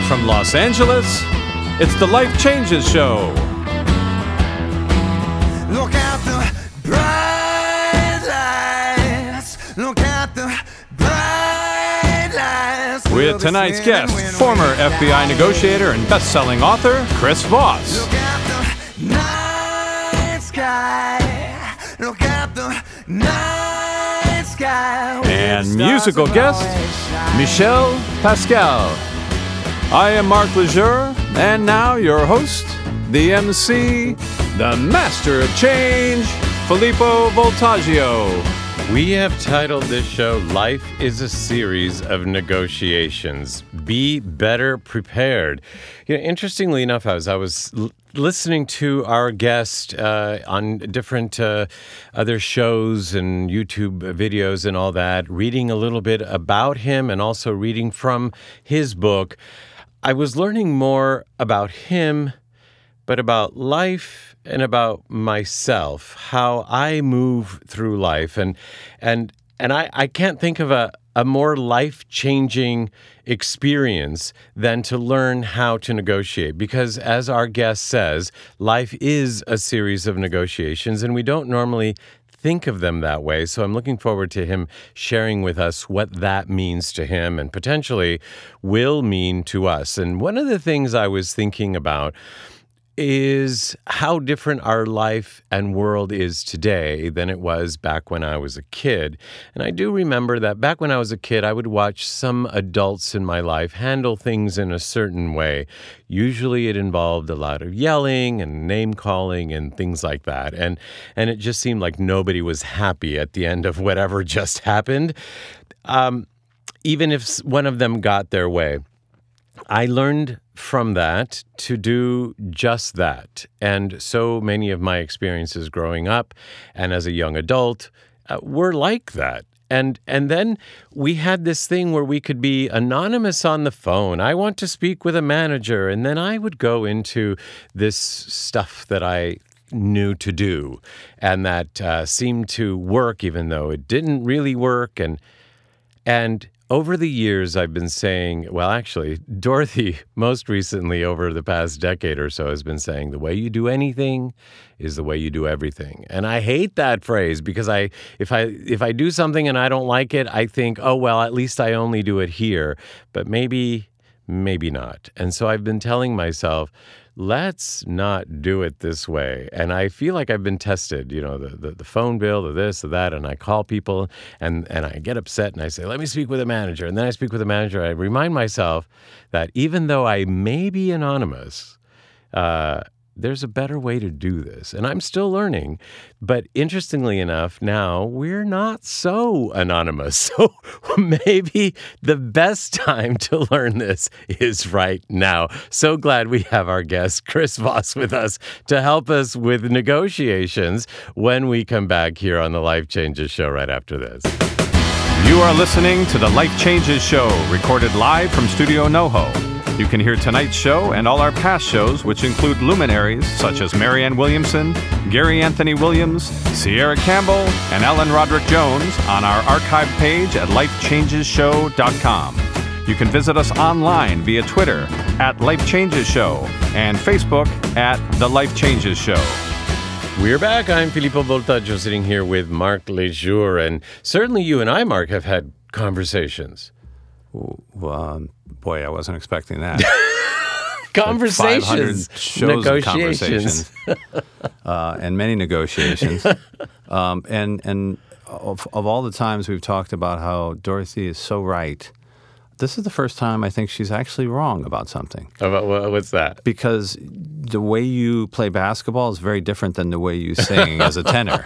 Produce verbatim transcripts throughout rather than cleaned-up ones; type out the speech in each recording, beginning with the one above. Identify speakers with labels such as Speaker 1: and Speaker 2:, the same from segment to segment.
Speaker 1: from Los Angeles, it's the Life Changes Show.
Speaker 2: Look at the bright lights. Look at the bright lights.
Speaker 1: With tonight's guest, former F B I negotiator and best-selling author, Chris Voss.
Speaker 2: Look at the night sky. Look at the night sky.
Speaker 1: And musical guest, Michel Pascal. I am Mark Lejeune, and now your host, the M C, the Master of Change, Filippo Voltaggio.
Speaker 3: We have titled this show, Life is a Series of Negotiations. Be better prepared. You know, interestingly enough, as I was l- listening to our guest uh, on different uh, other shows and YouTube videos and all that, reading a little bit about him and also reading from his book, I was learning more about him, but about life and about myself, how I move through life. And and and I, I can't think of a, a more life-changing experience than to learn how to negotiate. Because as our guest says, life is a series of negotiations, and we don't normally think of them that way. So I'm looking forward to him sharing with us what that means to him and potentially will mean to us. And one of the things I was thinking about is how different our life and world is today than it was back when I was a kid. And I do remember that back when I was a kid, I would watch some adults in my life handle things in a certain way. Usually it involved a lot of yelling and name-calling and things like that. And, and it just seemed like nobody was happy at the end of whatever just happened, um, even if one of them got their way. I learned from that to do just that. And so many of my experiences growing up and as a young adult uh, were like that. And and then we had this thing where we could be anonymous on the phone. I want to speak with a manager. And then I would go into this stuff that I knew to do and that uh, seemed to work even though it didn't really work. And and over the years, I've been saying, well, actually, Dorothy, most recently over the past decade or so, has been saying the way you do anything is the way you do everything. And I hate that phrase because I, if I, if I do something and I don't like it, I think, oh, well, at least I only do it here. But maybe, maybe not. And so I've been telling myself, let's not do it this way. And I feel like I've been tested, you know, the, the, the phone bill, the this, the that, and I call people and, and I get upset and I say, let me speak with a manager. And then I speak with a manager. I remind myself that even though I may be anonymous, uh, there's a better way to do this. And I'm still learning. But interestingly enough, now we're not so anonymous. So maybe the best time to learn this is right now. So glad we have our guest, Chris Voss, with us to help us with negotiations when we come back here on the Life Changes Show right after this.
Speaker 1: You are listening to the Life Changes Show, recorded live from Studio NoHo. You can hear tonight's show and all our past shows, which include luminaries such as Marianne Williamson, Gary Anthony Williams, Sierra Campbell, and Ellen Roderick Jones on our archive page at life changes show dot com. You can visit us online via Twitter at Life Changes Show and Facebook at The Life Changes Show.
Speaker 3: We're back. I'm Filippo Voltaggio sitting here with Mark Lejeune. And certainly you and I, Mark, have had conversations.
Speaker 4: Well, um, boy, I wasn't expecting that.
Speaker 3: Conversations,
Speaker 4: shows
Speaker 3: negotiations,
Speaker 4: of conversations, uh, and many negotiations. um, and and of, of all the times we've talked about how Dorothy is so right, this is the first time I think she's actually wrong about something.
Speaker 3: About what's that?
Speaker 4: Because the way you play basketball is very different than the way you sing as a tenor.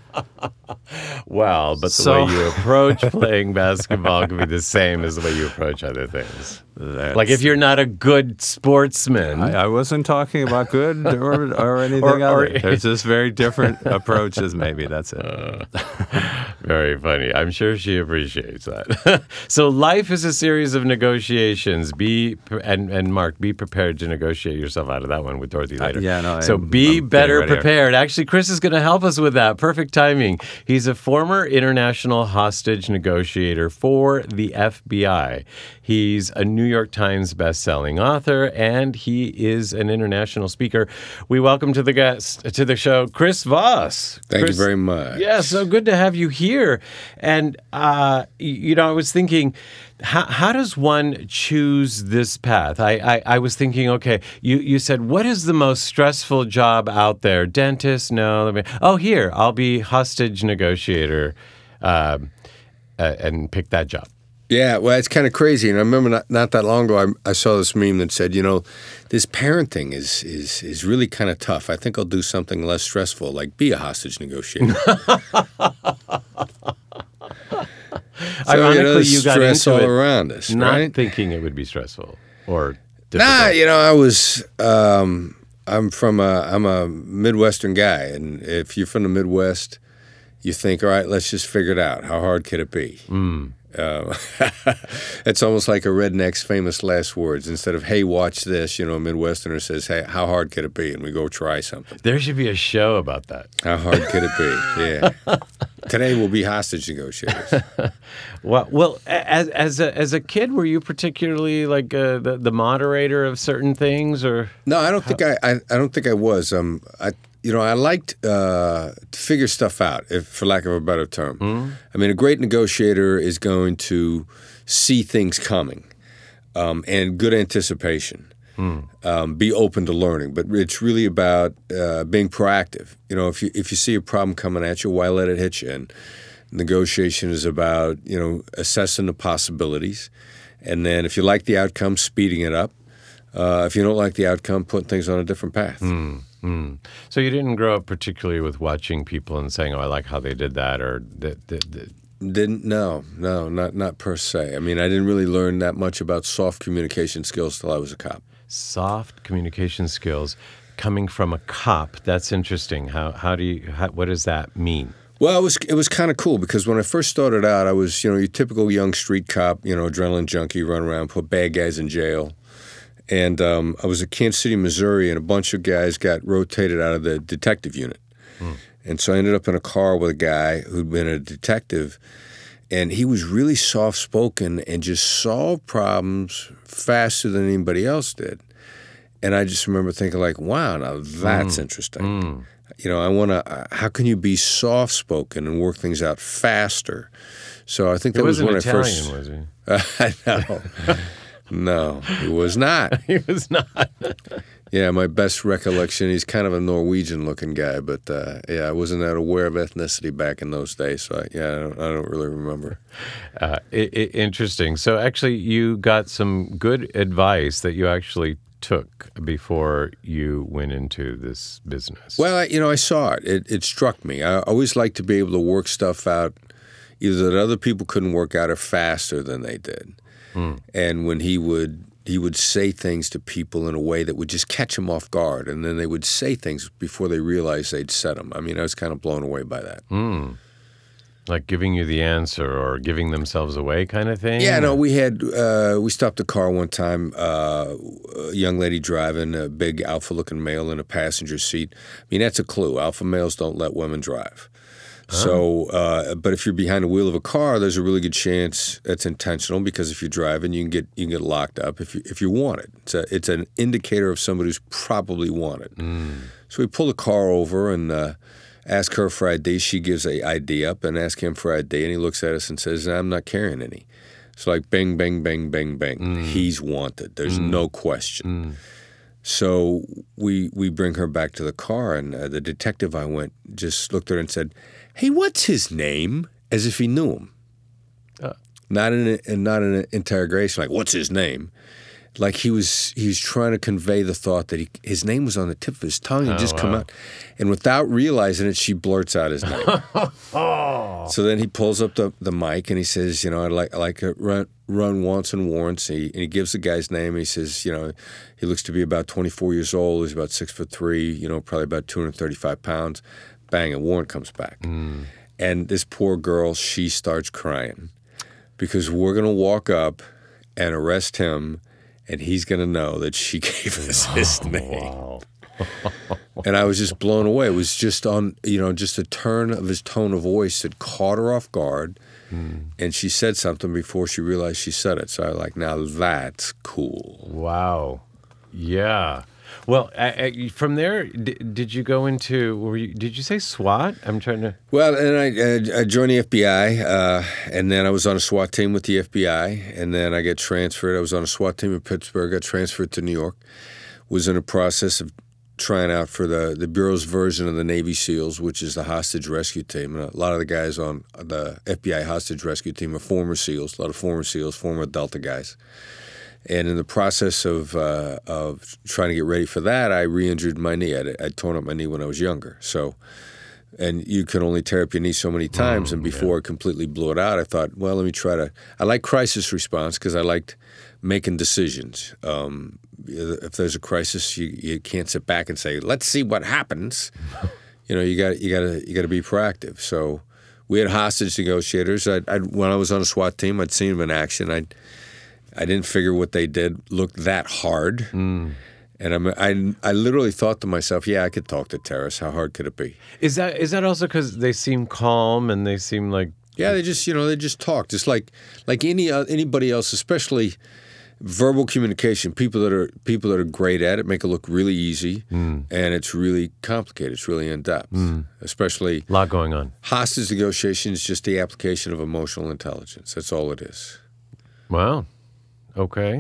Speaker 3: Well, but the
Speaker 4: So-
Speaker 3: way you approach playing basketball can be the same as the way you approach other things.
Speaker 4: That's-
Speaker 3: Like if you're not a good sportsman.
Speaker 4: I, I wasn't talking about good or, or anything
Speaker 3: Or- or-
Speaker 4: other. There's just very different approaches, maybe. That's it.
Speaker 3: Uh, very funny. I'm sure she appreciates that. So life is a series of negotiations. Be pre- and, and Mark, be prepared to negotiate yourself out of that one with Dorothy later.
Speaker 4: Uh, yeah, no,
Speaker 3: So
Speaker 4: I'm-
Speaker 3: be
Speaker 4: I'm
Speaker 3: better
Speaker 4: getting ready.
Speaker 3: prepared. Actually, Chris is going to help us with that. Perfect timing. He's a former international hostage negotiator for the F B I. He's a New York Times bestselling author, and he is an international speaker. We welcome to the guest to the show, Chris Voss.
Speaker 5: Thank
Speaker 3: Chris,
Speaker 5: you very much.
Speaker 3: Yeah, so good to have you here. And, uh, you know, I was thinking, how, how does one choose this path? I, I, I was thinking, okay, you, you said, what is the most stressful job out there? Dentist? No. Let me, oh, here, I'll be hostage negotiator uh, uh, and pick that job.
Speaker 5: Yeah, well, it's kind of crazy. And I remember not, not that long ago, I, I saw this meme that said, you know, this parenting is is is really kind of tough. I think I'll do something less stressful, like be a hostage negotiator. So,
Speaker 3: Ironically,
Speaker 5: you, know,
Speaker 3: you got
Speaker 5: stress
Speaker 3: into
Speaker 5: all
Speaker 3: it
Speaker 5: around us,
Speaker 3: not
Speaker 5: right?
Speaker 3: thinking it would be stressful or difficult.
Speaker 5: Nah, you know, I was. Um, I'm from a. I'm a Midwestern guy, and if you're from the Midwest, you think, all right, let's just figure it out. How hard could it be?
Speaker 3: Mm.
Speaker 5: Uh, it's almost like a redneck's famous last words. Instead of "Hey, watch this," you know, a Midwesterner says, "Hey, how hard could it be?" And we go try something.
Speaker 3: There should be a show about that.
Speaker 5: How hard could it be? Yeah. Today we'll be hostage negotiators.
Speaker 3: Well, well, as as a as a kid, were you particularly like uh, the the moderator of certain things, or
Speaker 5: No, I don't think I, I. I don't think I was. Um, I. You know, I liked uh, to figure stuff out, if, for lack of a better term. Mm. I mean, a great negotiator is going to see things coming, um, and good anticipation. Mm. Um, be open to learning, but it's really about uh, being proactive. You know, if you if you see a problem coming at you, why let it hit you? And negotiation is about, you know, assessing the possibilities, and then if you like the outcome, speeding it up. Uh, if you don't like the outcome, putting things on a different path.
Speaker 3: Mm. Mm. So you didn't grow up particularly with watching people and saying, "Oh, I like how they did that," or that. that, that.
Speaker 5: Didn't no no not not per se. I mean, I didn't really learn that much about soft communication skills till I was a cop.
Speaker 3: Soft communication skills coming from a cop. That's interesting. How how do you how, what does that mean?
Speaker 5: Well, it was it was kind of cool because when I first started out, I was, you know, your typical young street cop, you know, adrenaline junkie, run around, put bad guys in jail. And um, I was at Kansas City, Missouri, and a bunch of guys got rotated out of the detective unit. Mm. And so I ended up in a car with a guy who'd been a detective, and he was really soft-spoken and just solved problems faster than anybody else did. And I just remember thinking, like, wow, now that's mm. interesting. Mm. You know, I want to, uh, how can you be soft-spoken and work things out faster? So I think that
Speaker 3: he
Speaker 5: was when
Speaker 3: Italian,
Speaker 5: I first...
Speaker 3: was he?
Speaker 5: Uh, I know. No, he was not.
Speaker 3: He was not.
Speaker 5: Yeah, my best recollection, he's kind of a Norwegian-looking guy, but uh, yeah, I wasn't that aware of ethnicity back in those days, so I, yeah, I don't, I don't really remember.
Speaker 3: Uh, it, it, interesting. So actually, you got some good advice that you actually took before you went into this business.
Speaker 5: Well, I, you know, I saw it. it. It struck me. I always like to be able to work stuff out either that other people couldn't work out or faster than they did. Mm. And when he would he would say things to people in a way that would just catch them off guard, and then they would say things before they realized they'd said them. I mean, I was kind of blown away by that.
Speaker 3: Mm. Like giving you the answer or giving themselves away kind of thing?
Speaker 5: Yeah, no, we had, uh, we stopped a car one time, uh, a young lady driving, a big alpha-looking male in a passenger seat. I mean, that's a clue. Alpha males don't let women drive. So, uh, but if you're behind the wheel of a car, there's a really good chance that's intentional because if you're driving, you can get you can get locked up if you if you want it. It's a, it's an indicator of somebody who's probably wanted. Mm. So we pull the car over and uh, ask her for I D. She gives a I D up and ask him for I D, and he looks at us and says, "I'm not carrying any." It's like bang, bang, bang, bang, bang. Mm. He's wanted. There's mm. no question. Mm. So we we bring her back to the car, and uh, the detective I went just looked at her and said, "Hey, what's his name?" As if he knew him. Uh, not in a, not in an interrogation, like, what's his name? Like he was he was trying to convey the thought that he, his name was on the tip of his tongue and oh, just wow. come out. And without realizing it, she blurts out his name. oh. So then he pulls up the, the mic and he says, you know, I'd like, I like to run, run wants and warrants. And he, and he gives the guy's name. And he says, you know, he looks to be about twenty-four years old. He's about six foot three, you know, probably about two hundred thirty-five pounds. Bang, a warrant comes back. Mm. And this poor girl, she starts crying because we're going to walk up and arrest him, and he's going to know that she gave us his oh, name. Wow. And I was just blown away. It was just on, you know, just a turn of his tone of voice that caught her off guard, and she said something before she realized she said it. So I was like, now that's cool.
Speaker 3: Wow. Yeah. Well, I, I, from there, d- did you go into, were you, did you say SWAT? I'm trying to...
Speaker 5: Well, and I, I joined the F B I, uh, and then I was on a SWAT team with the F B I, and then I got transferred. I was on a SWAT team in Pittsburgh, got transferred to New York, was in a process of trying out for the, the Bureau's version of the Navy SEALs, which is the hostage rescue team. And a lot of the guys on the F B I hostage rescue team are former SEALs, a lot of former SEALs, former Delta guys. And in the process of uh, of trying to get ready for that, I re-injured my knee. I'd, I'd torn up my knee when I was younger. So, and you can only tear up your knee so many times. Mm, and before yeah. I completely blew it out, I thought, well, let me try to. I like crisis response because I liked making decisions. Um, if there's a crisis, you, you can't sit back and say, let's see what happens. You know, you got you got to you got to be proactive. So, we had hostage negotiators. I when I was on a SWAT team, I'd seen them in action. I'd I didn't figure what they did looked that hard. Mm. And I'm, I I literally thought to myself, yeah, I could talk to terrorists. How hard could it be?
Speaker 3: Is that is that also because they seem calm and they seem like...
Speaker 5: Yeah, they just, you know, they just talk. Just like like any uh, anybody else, especially verbal communication. People that are people that are great at it make it look really easy. Mm. And it's really complicated. It's really in-depth. Mm. Especially...
Speaker 3: A lot going on.
Speaker 5: Hostage negotiation is just the application of emotional intelligence. That's all it is.
Speaker 3: Wow. Okay.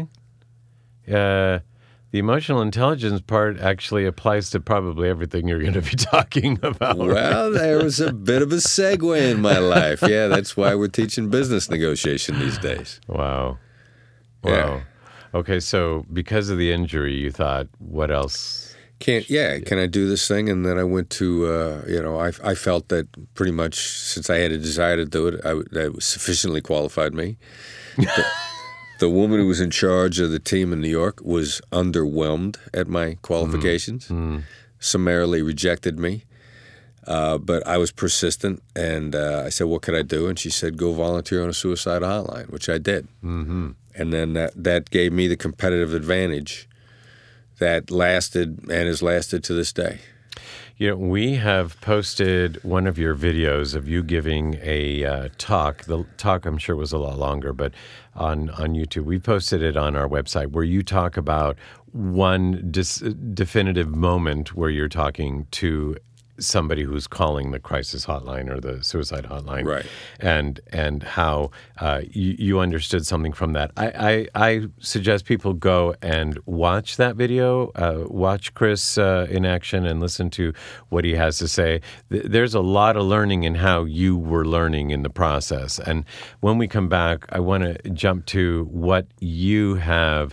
Speaker 3: Uh, the emotional intelligence part actually applies to probably everything you're going to be talking about.
Speaker 5: Well, there was a bit of a segue in my life. Yeah, that's why we're teaching business negotiation these days.
Speaker 3: Wow. Wow.
Speaker 5: Yeah.
Speaker 3: Okay, so because of the injury, you thought, what else?
Speaker 5: Can't, yeah, can I do this thing? And then I went to, uh, you know, I, I felt that pretty much since I had a desire to do it, I, that sufficiently qualified me. But, the woman who was in charge of the team in New York was underwhelmed at my qualifications, mm. Mm. summarily rejected me. Uh, but I was persistent, and uh, I said, what could I do? And she said, go volunteer on a suicide hotline, which I did. Mm-hmm. And then that, that gave me the competitive advantage that lasted and has lasted to this day.
Speaker 3: You know, we have posted one of your videos of you giving a uh, talk. The talk, I'm sure, was a lot longer, but on, on YouTube. We posted it on our website where you talk about one dis- definitive moment where you're talking to somebody who's calling the crisis hotline or the suicide hotline,
Speaker 5: right?
Speaker 3: And and how uh, you, you understood something from that. I, I, I suggest people go and watch that video, uh, watch Chris uh, in action, and listen to what he has to say. Th- there's a lot of learning in how you were learning in the process. And when we come back, I want to jump to what you have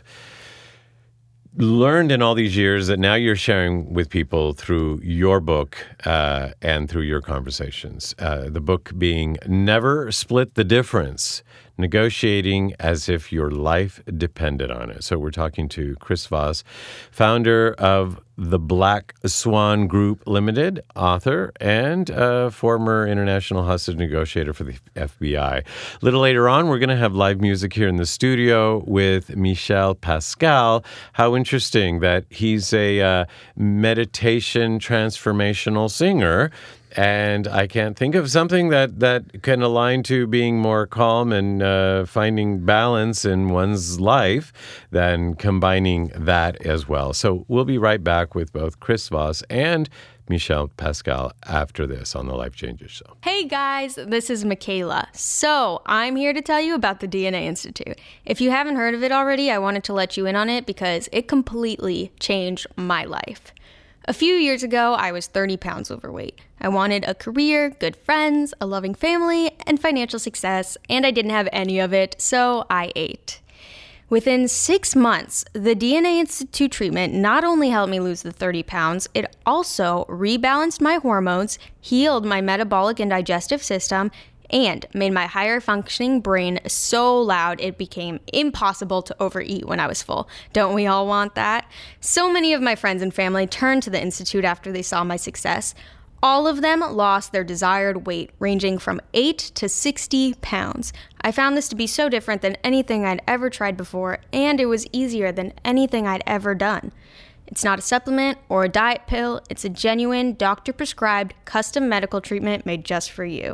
Speaker 3: learned in all these years that now you're sharing with people through your book uh, and through your conversations. Uh, the book being Never Split the Difference, Negotiating as if your life depended on it. So we're talking to Chris Voss, founder of the Black Swan Group Limited, author, and a former international hostage negotiator for the F B I. A little later on, we're going to have live music here in the studio with Michel Pascal. How interesting that he's a uh, meditation transformational singer. And I can't think of something that, that can align to being more calm and uh, finding balance in one's life than combining that as well. So we'll be right back with both Chris Voss and Michel Pascal after this on the Life Changes Show.
Speaker 6: Hey guys, this is Michaela. So I'm here to tell you about the D N A Institute. If you haven't heard of it already, I wanted to let you in on it because it completely changed my life. A few years ago, I was thirty pounds overweight. I wanted a career, good friends, a loving family, and financial success, and I didn't have any of it, so I ate. Within six months, the D N A Institute treatment not only helped me lose the thirty pounds, it also rebalanced my hormones, healed my metabolic and digestive system, and made my higher functioning brain so loud it became impossible to overeat when I was full. Don't we all want that? So many of my friends and family turned to the Institute after they saw my success. All of them lost their desired weight, ranging from eight to sixty pounds. I found this to be so different than anything I'd ever tried before, and it was easier than anything I'd ever done. It's not a supplement or a diet pill. It's a genuine doctor-prescribed custom medical treatment made just for you.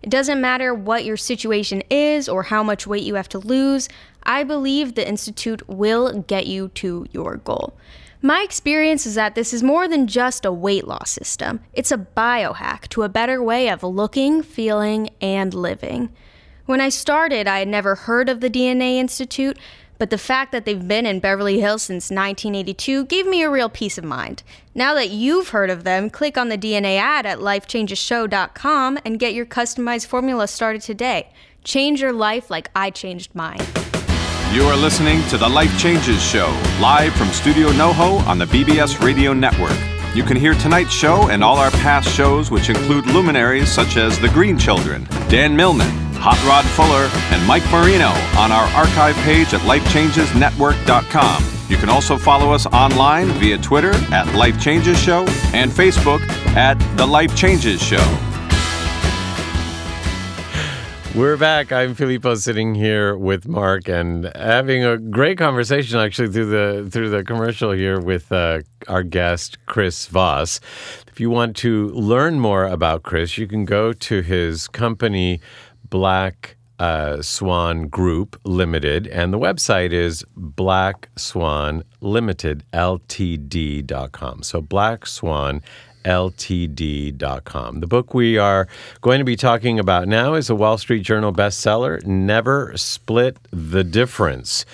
Speaker 6: It doesn't matter what your situation is or how much weight you have to lose. I believe the Institute will get you to your goal. My experience is that this is more than just a weight loss system. It's a biohack to a better way of looking, feeling, and living. When I started, I had never heard of the D N A Institute, but the fact that they've been in Beverly Hills since nineteen eighty-two gave me a real peace of mind. Now that you've heard of them, click on the D N A ad at life changes show dot com and get your customized formula started today. Change your life like I changed mine.
Speaker 1: You are listening to The Life Changes Show, live from Studio NoHo on the B B S Radio Network. You can hear tonight's show and all our past shows, which include luminaries such as The Green Children, Dan Millman, Hot Rod Fuller, and Mike Marino on our archive page at life changes network dot com. You can also follow us online via Twitter at Life Changes Show and Facebook at The Life Changes Show.
Speaker 3: We're back. I'm Filippo, sitting here with Mark and having a great conversation actually through the through the commercial here with uh, our guest Chris Voss. If you want to learn more about Chris, you can go to his company Black uh, Swan Group Limited, and the website is Black Swan Limited L T D dot com. So Black Swan L T D dot com. The book we are going to be talking about now is a Wall Street Journal bestseller, Never Split the Difference.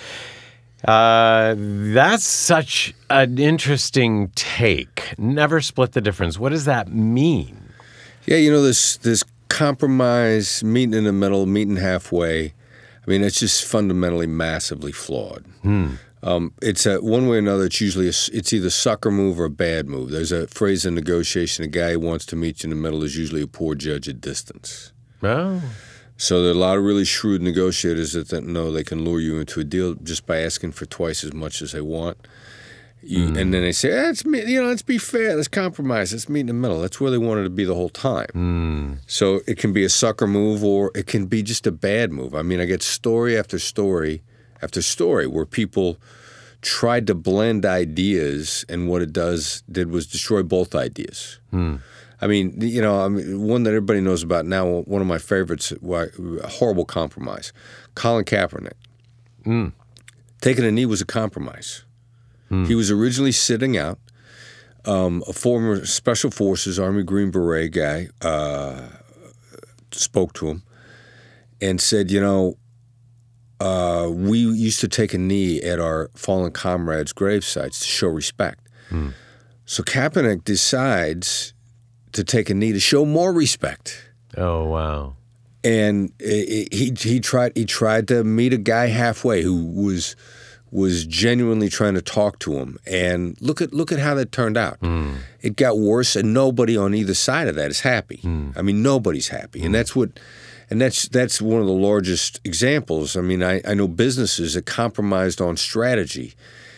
Speaker 3: Uh, that's such an interesting take. Never split the difference. What does that mean?
Speaker 5: Yeah, you know, this this compromise, meeting in the middle, meeting halfway, I mean, it's just fundamentally massively flawed.
Speaker 3: Hmm.
Speaker 5: Um, it's a, one way or another, it's usually a, it's either a sucker move or a bad move. There's a phrase in negotiation, a guy who wants to meet you in the middle is usually a poor judge at distance.
Speaker 3: Oh.
Speaker 5: So there are a lot of really shrewd negotiators that, that know they can lure you into a deal just by asking for twice as much as they want. You, mm. And then they say, eh, let's meet, you know, let's be fair, let's compromise, let's meet in the middle. That's where they wanted to be the whole time.
Speaker 3: Mm.
Speaker 5: So it can be a sucker move or it can be just a bad move. I mean, I get story after story after story where people tried to blend ideas, and what it does did was destroy both ideas.
Speaker 3: Mm.
Speaker 5: I mean, you know, I mean, one that everybody knows about now, one of my favorites, a horrible compromise, Colin Kaepernick.
Speaker 3: Mm.
Speaker 5: Taking a knee was a compromise.
Speaker 3: Mm.
Speaker 5: He was originally sitting out. Um, a former Special Forces Army Green Beret guy uh, spoke to him and said, you know, Uh, we used to take a knee at our fallen comrades' grave sites to show respect.
Speaker 3: Mm.
Speaker 5: So Kaepernick decides to take a knee to show more respect.
Speaker 3: Oh, wow.
Speaker 5: And it, it, he he tried he tried to meet a guy halfway who was was genuinely trying to talk to him. And look at look at how that turned out.
Speaker 3: Mm.
Speaker 5: It got worse, and nobody on either side of that is happy.
Speaker 3: Mm.
Speaker 5: I mean, nobody's happy,
Speaker 3: mm.
Speaker 5: and that's what. And that's that's one of the largest examples. I mean, I, I know businesses that compromised on strategy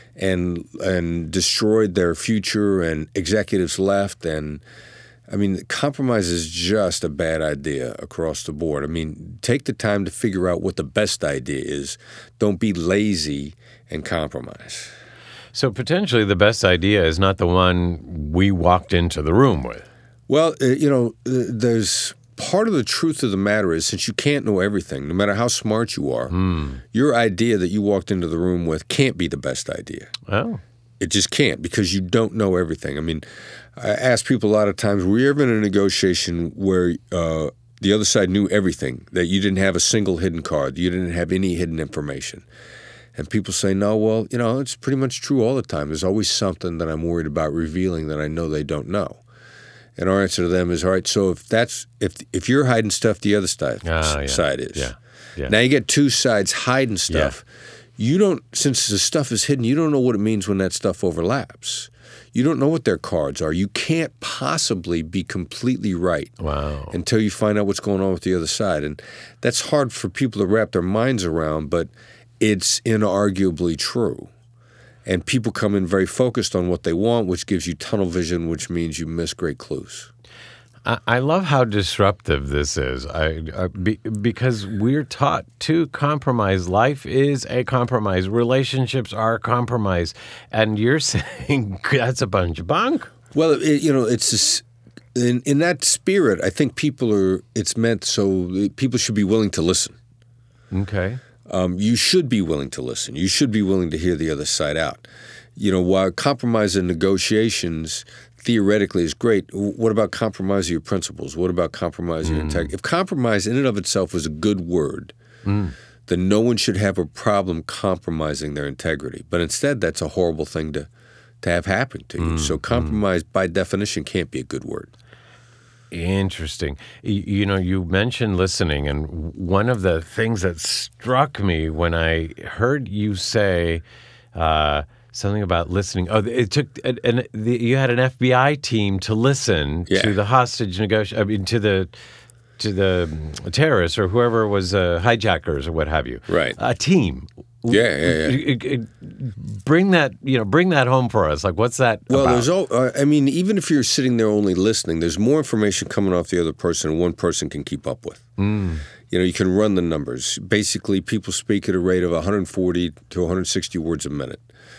Speaker 5: and and destroyed their future, and executives left. And, I mean, compromise is just a bad idea across the board. I mean, take the time to figure out what the best idea is. Don't be lazy and compromise.
Speaker 3: So potentially the best idea is not the one we walked into the room with.
Speaker 5: Well, uh, you know, uh, there's... Part of the truth of the matter is, since you can't know everything, no matter how smart you are,
Speaker 3: mm.
Speaker 5: your idea that you walked into the room with can't be the best idea.
Speaker 3: Oh.
Speaker 5: It just can't, because you don't know everything. I mean, I ask people a lot of times, were you ever in a negotiation where uh, the other side knew everything, that you didn't have a single hidden card, you didn't have any hidden information? And people say, no, well, you know, it's pretty much true all the time. There's always something that I'm worried about revealing that I know they don't know. And our answer to them is, all right, so if that's if if you're hiding stuff, the other side,
Speaker 3: oh, yeah.
Speaker 5: side is.
Speaker 3: Yeah. Yeah.
Speaker 5: Now you get two sides hiding stuff. Yeah. You don't, since the stuff is hidden, you don't know what it means when that stuff overlaps. You don't know what their cards are. You can't possibly be completely right
Speaker 3: wow.
Speaker 5: until you find out what's going on with the other side. And that's hard for people to wrap their minds around, but it's inarguably true. And people come in very focused on what they want, which gives you tunnel vision, which means you miss great clues.
Speaker 3: I, I love how disruptive this is I, I, be, because we're taught to compromise. Life is a compromise. Relationships are a compromise. And you're saying that's a bunch of bunk.
Speaker 5: Well, it, you know, it's this, in in that spirit, I think people are. It's meant so people should be willing to listen.
Speaker 3: Okay.
Speaker 5: Um, you should be willing to listen. You should be willing to hear the other side out. You know, while compromise in negotiations theoretically is great, what about compromising your principles? What about compromising your integrity? If compromise in and of itself was a good word,
Speaker 3: Mm.
Speaker 5: then no one should have a problem compromising their integrity. But instead, that's a horrible thing to, to have happen to you. So compromise, by definition, can't be a good word.
Speaker 3: Interesting. Y- You know, you mentioned listening, and one of the things that struck me when I heard you say uh, something about listening. Oh, it took an, an, the, you had an F B I team to listen
Speaker 5: Yeah.
Speaker 3: to the hostage negotiation. I mean, to the to the terrorists or whoever was uh, hijackers or what have you.
Speaker 5: Right.
Speaker 3: A team.
Speaker 5: Yeah, yeah, yeah.
Speaker 3: It- it- Bring that, you know, bring that home for us. Like, what's that
Speaker 5: Well,
Speaker 3: about?
Speaker 5: there's all. Uh, I mean, even if you're sitting there only listening, there's more information coming off the other person than one person can keep up with.
Speaker 3: Mm.
Speaker 5: You know, you can run the numbers. Basically, people speak at a rate of one hundred forty to one hundred sixty words a minute.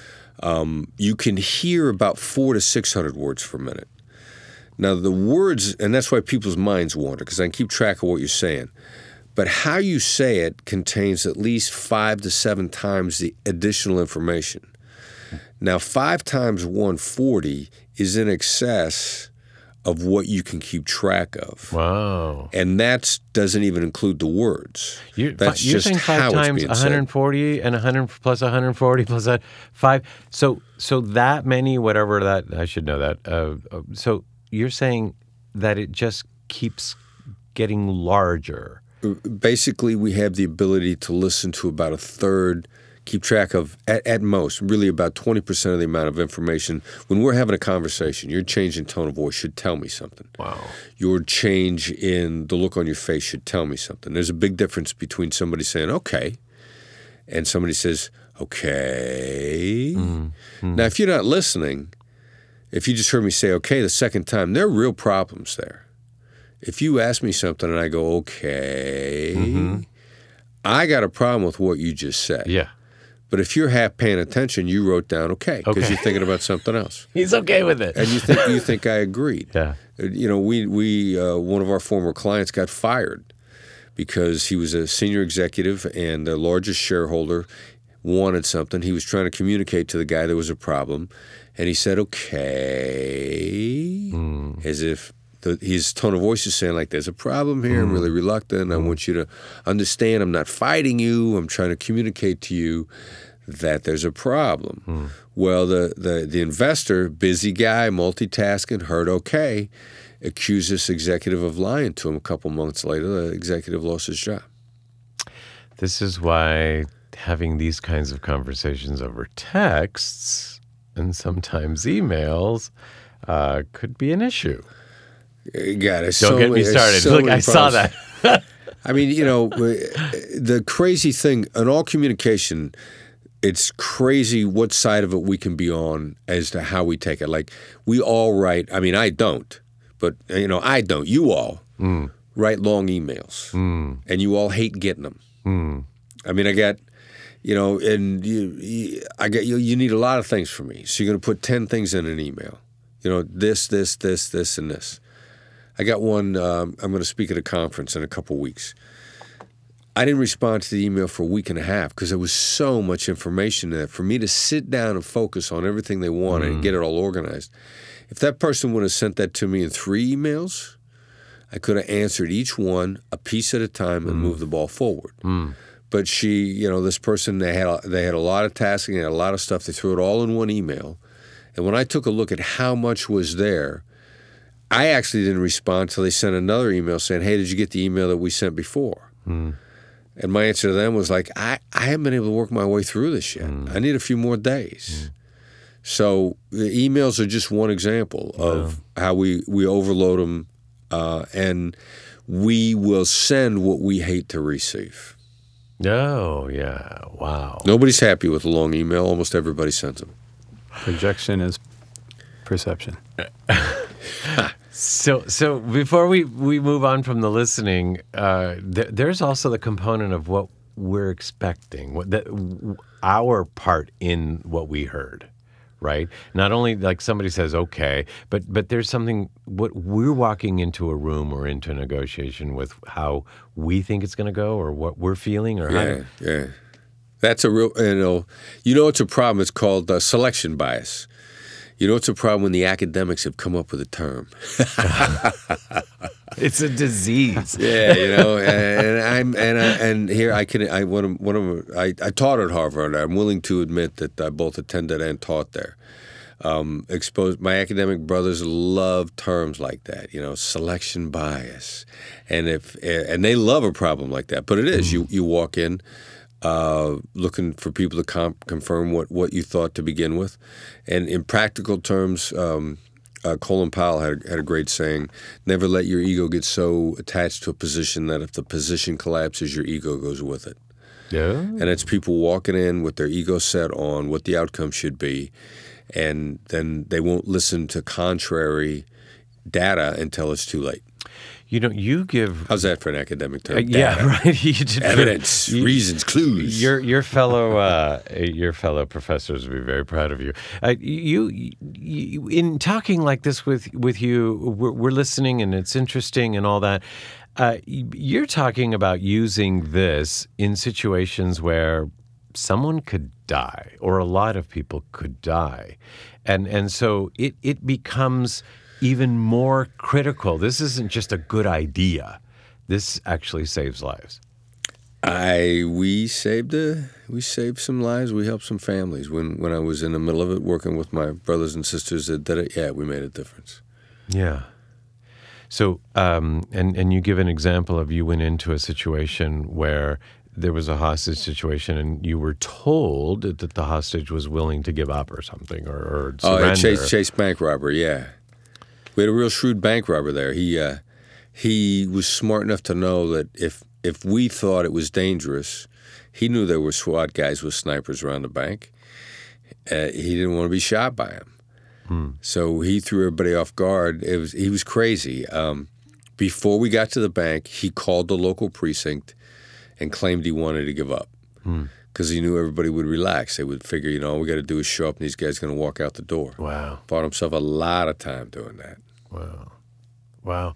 Speaker 5: Um, you can hear about four to six hundred words per minute. Now, the words, and that's why people's minds wander, because I can keep track of what you're saying. But how you say it contains at least five to seven times the additional information. Now, five times one hundred forty is in excess of what you can keep track of.
Speaker 3: Wow.
Speaker 5: And that doesn't even include the words.
Speaker 3: You're,
Speaker 5: That's
Speaker 3: you're
Speaker 5: just
Speaker 3: saying five
Speaker 5: how it's
Speaker 3: times
Speaker 5: being
Speaker 3: one
Speaker 5: said.
Speaker 3: hundred forty and one hundred plus one hundred forty plus that five. So so that many, whatever that, I should know that. Uh, uh, so you're saying that it just keeps getting larger.
Speaker 5: Basically, we have the ability to listen to about a third, keep track of, at, at most, really about twenty percent of the amount of information. When we're having a conversation, your change in tone of voice should tell me something.
Speaker 3: Wow.
Speaker 5: Your change in the look on your face should tell me something. There's a big difference between somebody saying, okay, and somebody says, okay.
Speaker 3: Mm-hmm.
Speaker 5: Now, if you're not listening, if you just heard me say, okay, the second time, there are real problems there. If you ask me something and I go, okay,
Speaker 3: Mm-hmm.
Speaker 5: I got a problem with what you just said.
Speaker 3: Yeah.
Speaker 5: But if you're half paying attention, you wrote down okay because
Speaker 3: Okay.
Speaker 5: you're thinking about something else,
Speaker 3: He's okay with it.
Speaker 5: and you think you think I agreed.
Speaker 3: Yeah.
Speaker 5: Uh, You know, we we uh, one of our former clients got fired because he was a senior executive and the largest shareholder wanted something. He was trying to communicate to the guy there was a problem, and he said okay,
Speaker 3: Mm.
Speaker 5: as if. The, his tone of voice is saying, like, there's a problem here. I'm really reluctant. I want you to understand I'm not fighting you. I'm trying to communicate to you that there's a problem. Well, the, the, the investor, busy guy, multitasking, heard okay, accused this executive of lying to him. A couple months later, the executive lost his job.
Speaker 3: This is why having these kinds of conversations over texts and sometimes emails uh, could be an issue.
Speaker 5: God, there's
Speaker 3: Don't
Speaker 5: so
Speaker 3: get me
Speaker 5: many- there's
Speaker 3: started.
Speaker 5: so
Speaker 3: Look,
Speaker 5: many
Speaker 3: I saw
Speaker 5: problems.
Speaker 3: that.
Speaker 5: I mean, you know, the crazy thing in all communication, it's crazy what side of it we can be on as to how we take it. Like, we all write, I mean, I don't, but, you know, I don't. You all
Speaker 3: Mm.
Speaker 5: write long emails,
Speaker 3: Mm.
Speaker 5: and you all hate getting them.
Speaker 3: Mm.
Speaker 5: I mean, I got, you know, and you, you, I get you, you need a lot of things from me. So you're going to put ten things in an email. You know, this, this, this, this, and this. I got one, um, I'm going to speak at a conference in a couple weeks. I didn't respond to the email for a week and a half because there was so much information there. For me to sit down and focus on everything they wanted and get it all organized. If that person would have sent that to me in three emails, I could have answered each one a piece at a time and moved the ball forward. But she, you know, this person, they had, a, they had a lot of tasking, they had a lot of stuff. They threw it all in one email. And when I took a look at how much was there, I actually didn't respond until they sent another email saying, hey, did you get the email that we sent before?
Speaker 3: Mm.
Speaker 5: And my answer to them was like, I, I haven't been able to work my way through this yet. I need a few more days. So the emails are just one example of how we, we overload them, uh, and we will send what we hate to receive.
Speaker 3: Oh, yeah. Wow.
Speaker 5: Nobody's happy with a long email. Almost everybody sends them.
Speaker 4: Projection is perception.
Speaker 3: So, so before we, we move on from the listening, uh, th- there's also the component of what we're expecting, what that w- our part in what we heard, right? Not only like somebody says, okay, but but there's something, what we're walking into a room or into a negotiation with how we think it's going to go or what we're feeling or how.
Speaker 5: Yeah, yeah. That's a real, you know, you know it's a problem. It's called uh, selection bias. You know it's a problem when the academics have come up with a term.
Speaker 3: It's a disease.
Speaker 5: Yeah, you know, and, and I'm and I, and here I can I one of one of I, I taught at Harvard. I'm willing to admit that I both attended and taught there. Um, exposed my academic brothers love terms like that, you know, selection bias, and if and they love a problem like that. But it is mm. you you walk in. Uh, looking for people to com- confirm what, what you thought to begin with. And in practical terms, um, uh, Colin Powell had, had a great saying, never let your ego get so attached to a position that if the position collapses, your ego goes with it.
Speaker 3: Yeah.
Speaker 5: And it's people walking in with their ego set on what the outcome should be, and then they won't listen to contrary data until it's too late.
Speaker 3: You know, you give...
Speaker 5: How's that for an academic term?
Speaker 3: Uh, yeah, right. You did
Speaker 5: Evidence,
Speaker 3: you,
Speaker 5: reasons, clues.
Speaker 3: Your your fellow uh, your fellow professors will be very proud of you. Uh, you, you. In talking like this with, with you, we're, we're listening and it's interesting and all that. Uh, you're talking about using this in situations where someone could die or a lot of people could die. And, and so it, it becomes... even more critical. This isn't just a good idea. This actually saves lives.
Speaker 5: I we saved a we saved some lives. We helped some families when when I was in the middle of it, working with my brothers and sisters that did it. Yeah, we made a difference.
Speaker 3: Yeah. So, um, and and you give an example of you went into a situation where there was a hostage situation, and you were told that the hostage was willing to give up or something, or, or surrender.
Speaker 5: Oh, Chase Chase bank robber. Yeah. We had a real shrewd bank robber there. He uh, he was smart enough to know that if if we thought it was dangerous, he knew there were SWAT guys with snipers around the bank. Uh, he didn't want to be shot by them, hmm. so he threw everybody off guard. It was he was crazy. Um, before we got to the bank, he called the local precinct and claimed he wanted to give up because hmm. he knew everybody would relax. They would figure, you know, all we got to do is show up, and these guys are going to walk out the door.
Speaker 3: Wow!
Speaker 5: Bought himself a lot of time doing that.
Speaker 3: Wow. Wow.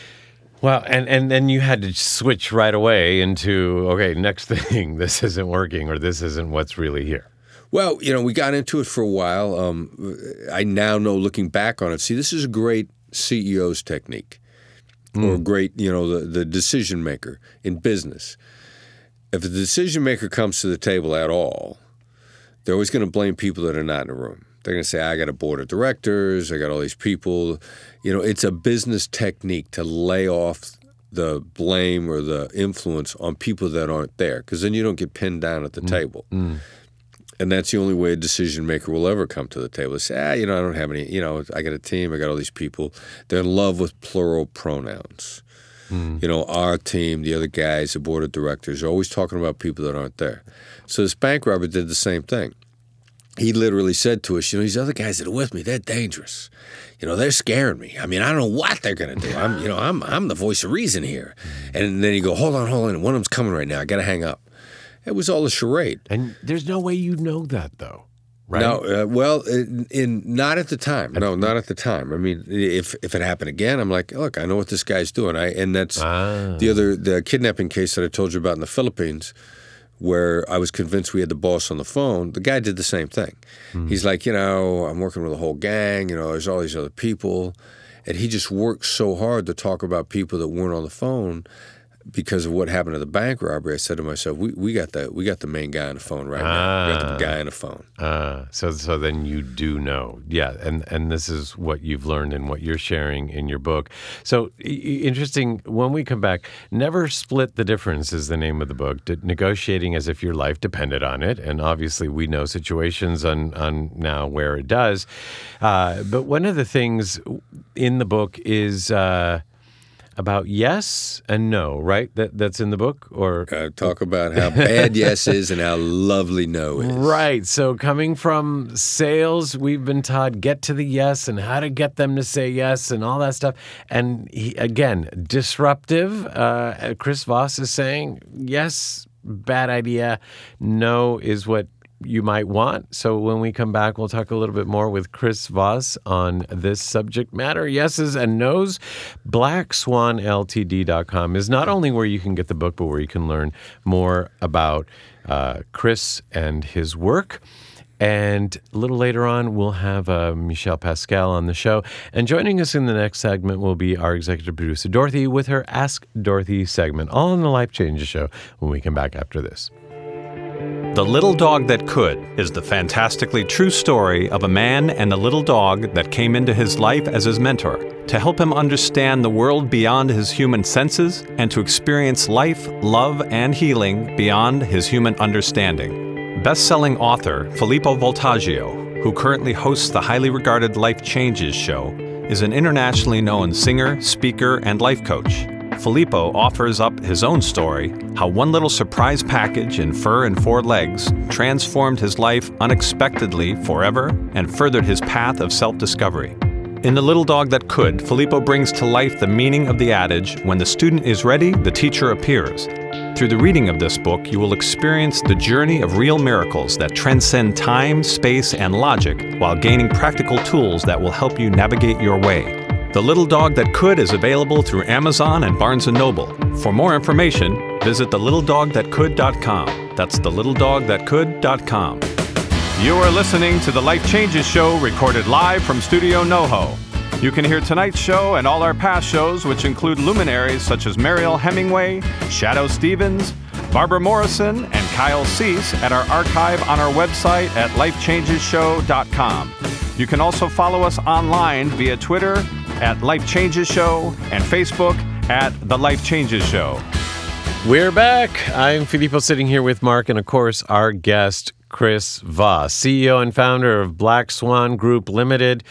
Speaker 3: Wow. And, and then you had to switch right away into, okay, next thing, this isn't working or this isn't what's really here.
Speaker 5: Well, you know, we got into it for a while. Um, I now know, looking back on it, see, this is a great C E O's technique mm. or a great, you know, the, the decision maker in business. If the decision maker comes to the table at all, they're always going to blame people that are not in the room. They're going to say, I got a board of directors, I got all these people. You know, it's a business technique to lay off the blame or the influence on people that aren't there, because then you don't get pinned down at the mm. table. Mm. And that's the only way a decision maker will ever come to the table. They say, ah, you know, I don't have any, you know, I got a team, I got all these people. They're in love with plural pronouns. Mm. You know, our team, the other guys, the board of directors are always talking about people that aren't there. So this bank robber did the same thing. He literally said to us, you know, these other guys that are with me, they're dangerous. You know, they're scaring me. I mean, I don't know what they're going to do. I'm, you know, I'm I'm the voice of reason here. And then you go, hold on, hold on. One of them's coming right now. I got to hang up. It was all a charade.
Speaker 3: And there's no way you know that, though, right?
Speaker 5: No, uh, well, in, in not at the time. No, not at the time. I mean, if if it happened again, I'm like, look, I know what this guy's doing. I and that's ah. the other the kidnapping case that I told you about in the Philippines, where I was convinced we had the boss on the phone. The guy did the same thing. Mm. He's like, you know, I'm working with a whole gang. You know, there's all these other people, and he just worked so hard to talk about people that weren't on the phone. Because of what happened to the bank robbery, I said to myself, "We we got the we got the main guy on the phone right now. We got the guy on the phone."
Speaker 3: Uh, so so then you do know, yeah, and and this is what you've learned and what you're sharing in your book. So interesting. When we come back, Never Split the Difference is the name of the book. Negotiating as if your life depended on it, and obviously we know situations on on now where it does. Uh, but one of the things in the book is. Uh, About yes and no, right? That that's in the book, or
Speaker 5: uh, talk about how bad yes is and how lovely no is.
Speaker 3: Right. So coming from sales, we've been taught get to the yes and how to get them to say yes and all that stuff. And he, again, disruptive. Uh, Chris Voss is saying yes, bad idea. No is what you might want. So when we come back, we'll talk a little bit more with Chris Voss on this subject matter. Yeses and nos. Black Swan L T D dot com is not only where you can get the book, but where you can learn more about uh, Chris and his work. And a little later on, we'll have uh, Michelle Pascal on the show. And joining us in the next segment will be our executive producer, Dorothy, with her Ask Dorothy segment, all on the Life Changes Show when we come back after this.
Speaker 1: The Little Dog That Could is the fantastically true story of a man and a little dog that came into his life as his mentor to help him understand the world beyond his human senses and to experience life, love, and healing beyond his human understanding. Best-selling author Filippo Voltaggio, who currently hosts the highly regarded Life Changes show, is an internationally known singer, speaker, and life coach. Filippo offers up his own story, how one little surprise package in fur and four legs transformed his life unexpectedly forever and furthered his path of self-discovery. In The Little Dog That Could, Filippo brings to life the meaning of the adage, when the student is ready, the teacher appears. Through the reading of this book, you will experience the journey of real miracles that transcend time, space, and logic while gaining practical tools that will help you navigate your way. The Little Dog That Could is available through Amazon and Barnes and Noble. For more information, visit the little dog that could dot com. That's the little dog that could dot com.
Speaker 7: You are listening to the Life Changes Show, recorded live from Studio NoHo. You can hear tonight's show and all our past shows, which include luminaries such as Mariel Hemingway, Shadow Stevens, Barbara Morrison, and Kyle Cease at our archive on our website at life changes show dot com. You can also follow us online via Twitter at Life Changes Show and Facebook at The Life Changes Show.
Speaker 3: We're back. I'm Filippo, sitting here with Mark and, of course, our guest, Chris Voss, C E O and founder of Black Swan Group Limited.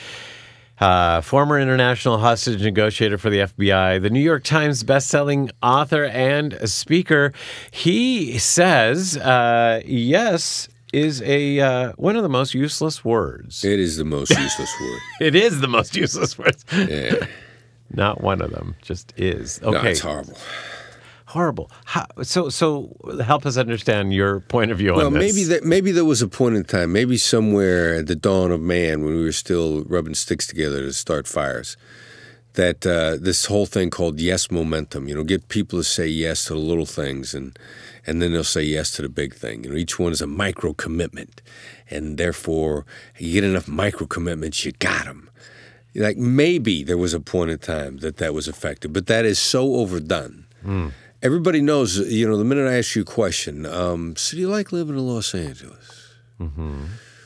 Speaker 3: Uh, former international hostage negotiator for the F B I, the New York Times bestselling author and speaker. He says, uh, yes is a uh, one of the most useless words.
Speaker 5: It is the most useless word.
Speaker 3: It is the most useless word.
Speaker 5: Yeah.
Speaker 3: Not one of them, just is. Okay.
Speaker 5: No, it's horrible.
Speaker 3: Horrible. How, so, so help us understand your point of view
Speaker 5: well,
Speaker 3: on this.
Speaker 5: maybe that maybe there was a point in time, maybe somewhere at the dawn of man, when we were still rubbing sticks together to start fires, that uh, this whole thing called yes momentum, you know, get people to say yes to the little things, and and then they'll say yes to the big thing. You know, each one is a micro commitment, and therefore you get enough micro commitments, you got them. Like maybe there was a point in time that that was effective, but that is so overdone. Mm. Everybody knows, you know, the minute I ask you a question, um, so do you like living in Los Angeles? Mm-hmm.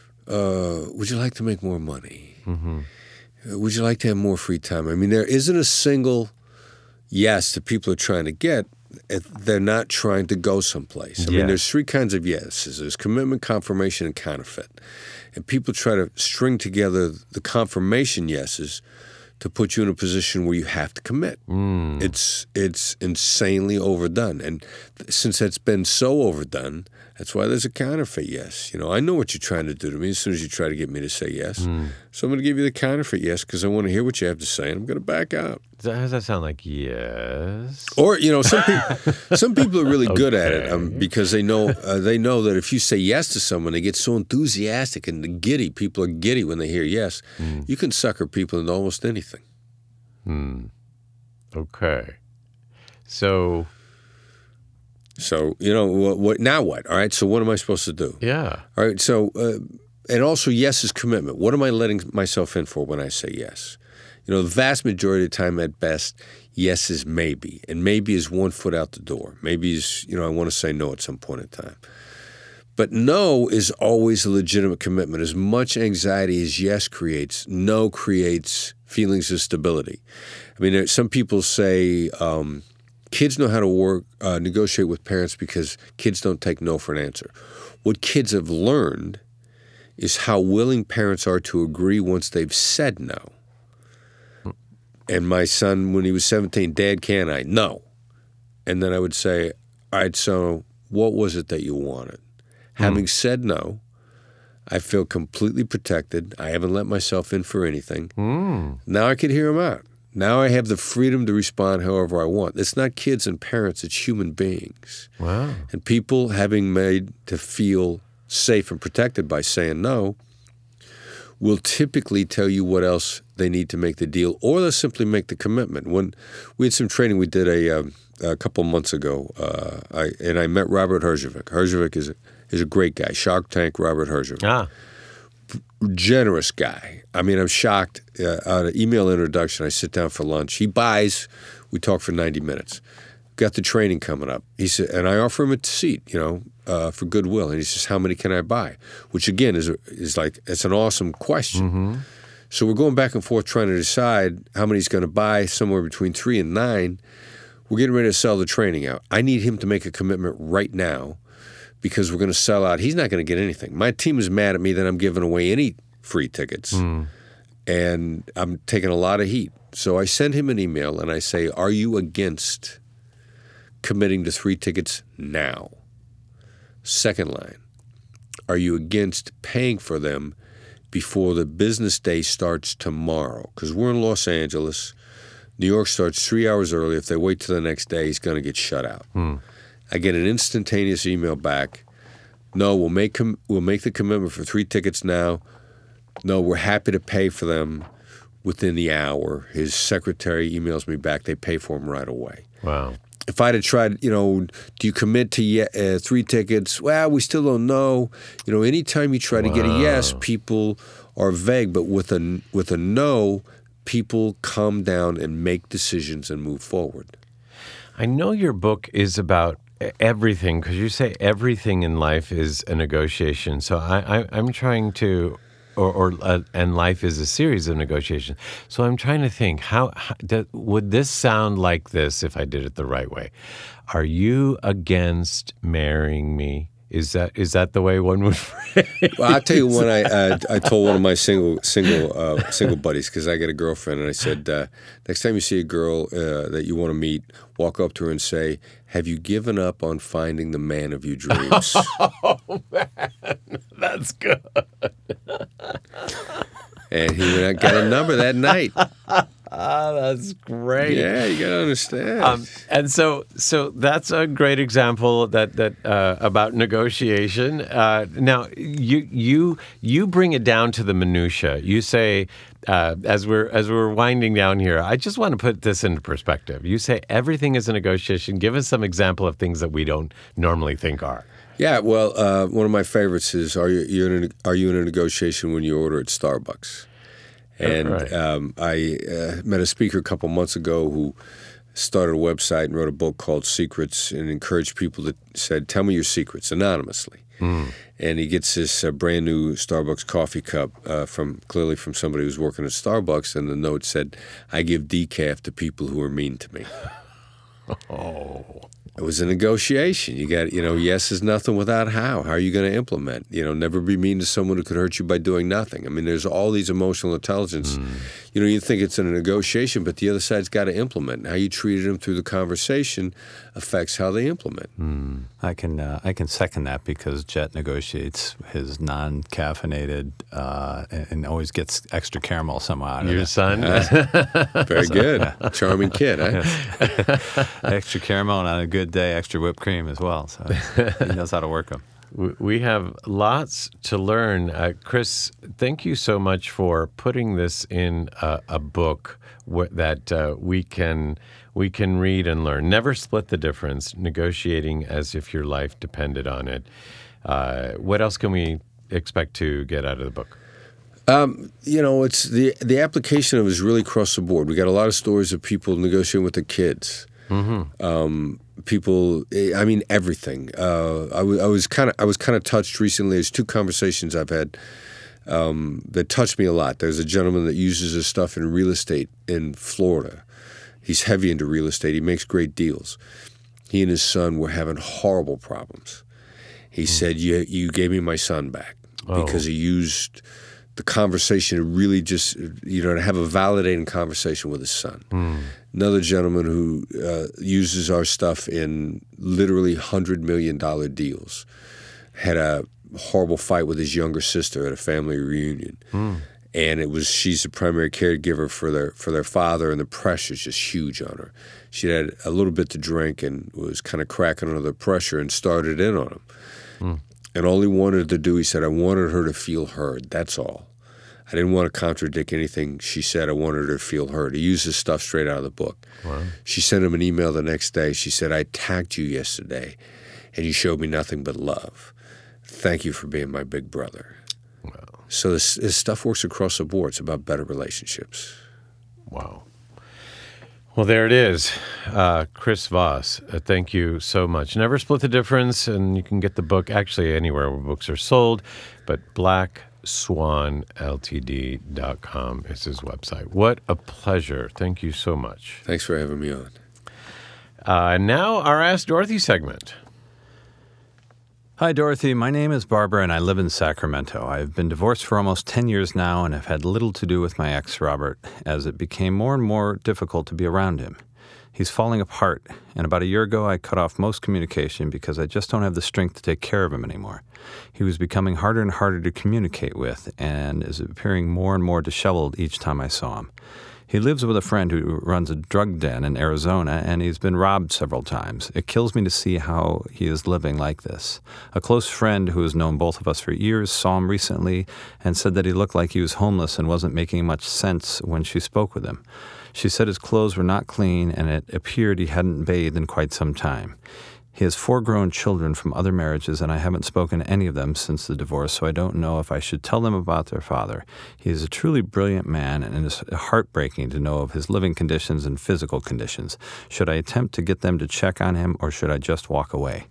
Speaker 5: Uh, would you like to make more money? Mm-hmm. Uh, would you like to have more free time? I mean, there isn't a single yes that people are trying to get if they're not trying to go someplace. I
Speaker 3: Yeah.
Speaker 5: mean, there's three kinds of yeses. There's commitment, confirmation, and counterfeit. And people try to string together the confirmation yeses to put you in a position where you have to commit. Mm. It's it's insanely overdone. And th- since that's been so overdone, that's why there's a counterfeit yes. You know, I know what you're trying to do to me as soon as you try to get me to say yes. Mm. So I'm going to give you the counterfeit yes because I want to hear what you have to say, and I'm going to back out.
Speaker 3: How does that sound like yes?
Speaker 5: Or, you know, some people some people are really good at it um, because they know uh, they know that if you say yes to someone, they get so enthusiastic and giddy. People are giddy when they hear yes. Mm. You can sucker people into almost anything.
Speaker 3: Hmm. Okay. So...
Speaker 5: So, you know, what, what now what? All right, so what am I supposed to do?
Speaker 3: Yeah.
Speaker 5: All right, so, uh, and also yes is commitment. What am I letting myself in for when I say yes? You know, the vast majority of the time at best, yes is maybe. And maybe is one foot out the door. Maybe is, you know, I want to say no at some point in time. But no is always a legitimate commitment. As much anxiety as yes creates, no creates feelings of stability. I mean, there, some people say um, kids know how to work, uh, negotiate with parents because kids don't take no for an answer. What kids have learned is how willing parents are to agree once they've said no. And my son, when he was seventeen, Dad, can I? No. And then I would say, all right, so what was it that you wanted? Hmm. Having said no, I feel completely protected. I haven't let myself in for anything. Mm. Now I could hear him out. Now I have the freedom to respond however I want. It's not kids and parents, it's human beings.
Speaker 3: Wow.
Speaker 5: And people having made to feel safe and protected by saying no, will typically tell you what else they need to make the deal, or they'll simply make the commitment. When we had some training we did a, um, a couple months ago, uh, I, and I met Robert Herjavec. Herjavec is a, is a great guy, Shark Tank Robert Herjavec.
Speaker 3: Ah.
Speaker 5: Generous guy. I mean, I'm shocked. Uh, on an email introduction, I sit down for lunch. He buys. We talk for ninety minutes. Got the training coming up. He said, and I offer him a seat, you know, uh, for goodwill. And he says, "How many can I buy?" Which again is a, is like it's an awesome question.
Speaker 3: Mm-hmm.
Speaker 5: So we're going back and forth trying to decide how many he's going to buy. Somewhere between three and nine. We're getting ready to sell the training out. I need him to make a commitment right now, because we're going to sell out. He's not going to get anything. My team is mad at me that I'm giving away any free tickets, mm. and I'm taking a lot of heat. So I send him an email, and I say, are you against committing to three tickets now? Second line, are you against paying for them before the business day starts tomorrow? Because we're in Los Angeles. New York starts three hours early. If they wait till the next day, he's going to get shut out. Mm. I get an instantaneous email back. No, we'll make com- we'll make the commitment for three tickets now. No, we're happy to pay for them within the hour. His secretary emails me back. They pay for them right away.
Speaker 3: Wow.
Speaker 5: If I'd have tried, you know, do you commit to ye- uh, three tickets? Well, we still don't know. You know, anytime you try to wow. get a yes, people are vague. But with a, with a no, people calm down and make decisions and move forward.
Speaker 3: I know your book is about everything, because you say everything in life is a negotiation. So I, I, I'm trying to, or, or uh, and life is a series of negotiations. So I'm trying to think, how, how that, would this sound like this if I did it the right way? Are you against marrying me? Is that is that the way one would phrase?
Speaker 5: Well, I'll tell you one. I uh, I told one of my single single uh, single buddies, because I got a girlfriend, and I said, uh, next time you see a girl uh, that you want to meet, walk up to her and say, "Have you given up on finding the man of your dreams?"
Speaker 3: Oh man, that's good.
Speaker 5: And he went out, got a number that night.
Speaker 3: Ah, that's great.
Speaker 5: Yeah, you gotta understand.
Speaker 3: Um, and so, so that's a great example that that uh, about negotiation. Uh, now, you you you bring it down to the minutia. You say, uh, as we're as we're winding down here, I just want to put this into perspective. You say everything is a negotiation. Give us some example of things that we don't normally think are.
Speaker 5: Yeah, well, uh, one of my favorites is, are you you're in a, are you in a negotiation when you order at Starbucks? And
Speaker 3: right.
Speaker 5: um, I uh, met a speaker a couple months ago who started a website and wrote a book called Secrets, and encouraged people that said, tell me your secrets, anonymously. Mm. And he gets this uh, brand new Starbucks coffee cup uh, from clearly from somebody who's working at Starbucks, and the note said, I give decaf to people who are mean to me.
Speaker 3: Oh.
Speaker 5: It was a negotiation. You got, you know, yes is nothing without how. How are you going to implement? You know, never be mean to someone who could hurt you by doing nothing. I mean, there's all these emotional intelligence. Mm. You know, you think it's in a negotiation, but the other side's got to implement. How you treated them through the conversation affects how they implement.
Speaker 4: Mm. I can uh, I can second that, because Jet negotiates his non-caffeinated uh, and, and always gets extra caramel somehow out of
Speaker 3: Your
Speaker 4: it.
Speaker 3: son?
Speaker 5: Uh, very good. Charming kid, huh?
Speaker 4: Yes. Extra caramel, and on a good day, extra whipped cream as well. So he knows how to work them.
Speaker 3: We have lots to learn. Uh, Chris, thank you so much for putting this in a, a book w- that uh, we can we can read and learn. Never split the difference, negotiating as if your life depended on it. Uh, what else can we expect to get out of the book?
Speaker 5: Um, you know, it's the the application of it is really across the board. We got a lot of stories of people negotiating with their kids. Mm-hmm. Um, people, I mean, everything. Uh, I, w- I was kind of I was kind of touched recently. There's two conversations I've had um, that touched me a lot. There's a gentleman that uses his stuff in real estate in Florida. He's heavy into real estate. He makes great deals. He and his son were having horrible problems. He mm. said, you, you gave me my son back oh. because he used the conversation to really just, you know, to have a validating conversation with his son. Mm. Another gentleman who uh, uses our stuff in literally one hundred million dollars deals had a horrible fight with his younger sister at a family reunion. Mm. And it was, she's the primary caregiver for their for their father, and the pressure's just huge on her. She had a little bit to drink and was kind of cracking under the pressure and started in on him. Mm. And all he wanted to do, he said, I wanted her to feel heard. That's all. I didn't want to contradict anything she said. I wanted her to feel heard. He used his stuff straight out of the book.
Speaker 3: Wow.
Speaker 5: She sent him an email the next day. She said, I attacked you yesterday, and you showed me nothing but love. Thank you for being my big brother.
Speaker 3: Wow.
Speaker 5: So this, this stuff works across the board. It's about better relationships.
Speaker 3: Wow. Well, there it is. Uh, Chris Voss, uh, thank you so much. Never Split the Difference, and you can get the book actually anywhere where books are sold, but black swan l t d dot com is his website. What a pleasure. Thank you so much.
Speaker 5: Thanks for having me on.
Speaker 3: Uh, now our Ask Dorothy segment.
Speaker 4: Hi, Dorothy. My name is Barbara, and I live in Sacramento. I've been divorced for almost ten years now and have had little to do with my ex, Robert, as it became more and more difficult to be around him. He's falling apart, and about a year ago I cut off most communication because I just don't have the strength to take care of him anymore. He was becoming harder and harder to communicate with and is appearing more and more disheveled each time I saw him. He lives with a friend who runs a drug den in Arizona, and he's been robbed several times. It kills me to see how he is living like this. A close friend who has known both of us for years saw him recently and said that he looked like he was homeless and wasn't making much sense when she spoke with him. She said his clothes were not clean, and it appeared he hadn't bathed in quite some time. He has four grown children from other marriages, and I haven't spoken to any of them since the divorce, so I don't know if I should tell them about their father. He is a truly brilliant man, and it is heartbreaking to know of his living conditions and physical conditions. Should I attempt to get them to check on him, or should I just walk away?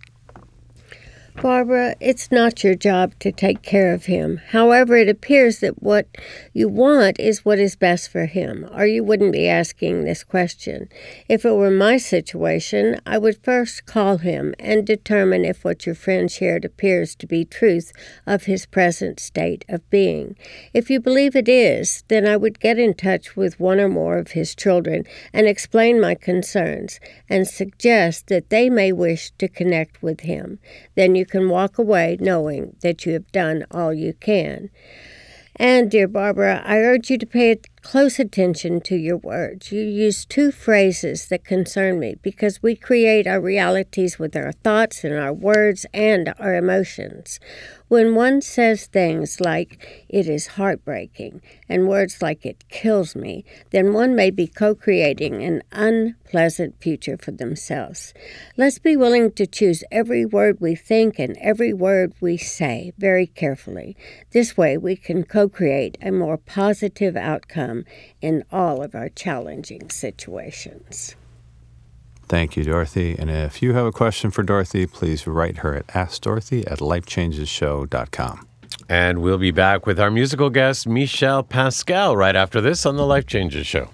Speaker 8: Barbara, it's not your job to take care of him. However, it appears that what you want is what is best for him, or you wouldn't be asking this question. If it were my situation, I would first call him and determine if what your friend shared appears to be truth of his present state of being. If you believe it is, then I would get in touch with one or more of his children and explain my concerns and suggest that they may wish to connect with him. Then you You can walk away knowing that you have done all you can. And, dear Barbara, I urge you to pay close attention to your words. You use two phrases that concern me because we create our realities with our thoughts and our words and our emotions. When one says things like, it is heartbreaking, and words like it kills me, then one may be co-creating an unpleasant future for themselves. Let's be willing to choose every word we think and every word we say very carefully. This way we can co-create a more positive outcome in all of our challenging situations.
Speaker 4: Thank you, Dorothy. And if you have a question for Dorothy, please write her at ask dorothy at life changes show dot com.
Speaker 3: And we'll be back with our musical guest, Michel Pascal, right after this on The Life Changes Show.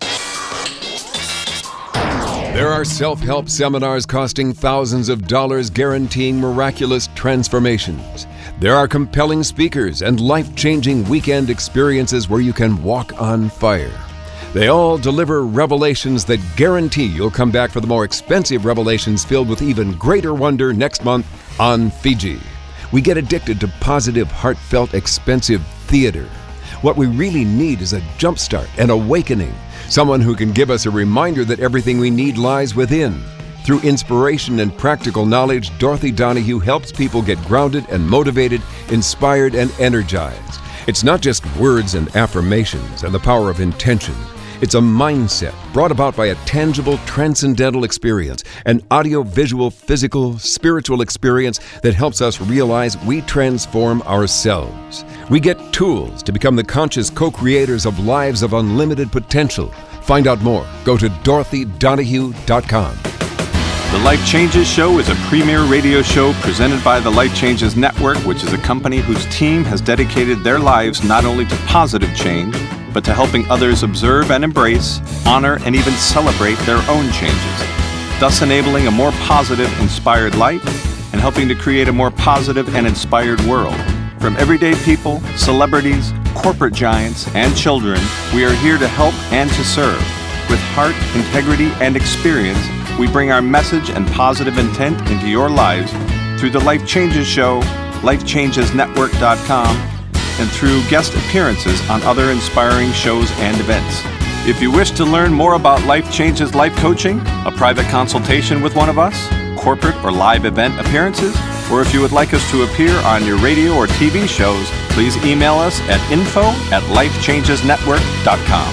Speaker 9: There are self-help seminars costing thousands of dollars guaranteeing miraculous transformations. There are compelling speakers and life-changing weekend experiences where you can walk on fire. They all deliver revelations that guarantee you'll come back for the more expensive revelations filled with even greater wonder next month on Fiji. We get addicted to positive, heartfelt, expensive theater. What we really need is a jumpstart, an awakening, someone who can give us a reminder that everything we need lies within. Through inspiration and practical knowledge, Dorothy Donahue helps people get grounded and motivated, inspired and energized. It's not just words and affirmations and the power of intention. It's a mindset brought about by a tangible, transcendental experience, an audio-visual, physical, spiritual experience that helps us realize we transform ourselves. We get tools to become the conscious co-creators of lives of unlimited potential. Find out more. Go to dorothy donahue dot com.
Speaker 1: The Life Changes Show is a premier radio show presented by the Life Changes Network, which is a company whose team has dedicated their lives not only to positive change, but to helping others observe and embrace, honor, and even celebrate their own changes, thus enabling a more positive, inspired life and helping to create a more positive and inspired world. From everyday people, celebrities, corporate giants, and children, we are here to help and to serve. With heart, integrity, and experience, we bring our message and positive intent into your lives through the Life Changes Show, life changes network dot com, and through guest appearances on other inspiring shows and events. If you wish to learn more about Life Changes Life Coaching, a private consultation with one of us, corporate or live event appearances, or if you would like us to appear on your radio or T V shows, please email us at info at lifechangesnetwork dot com.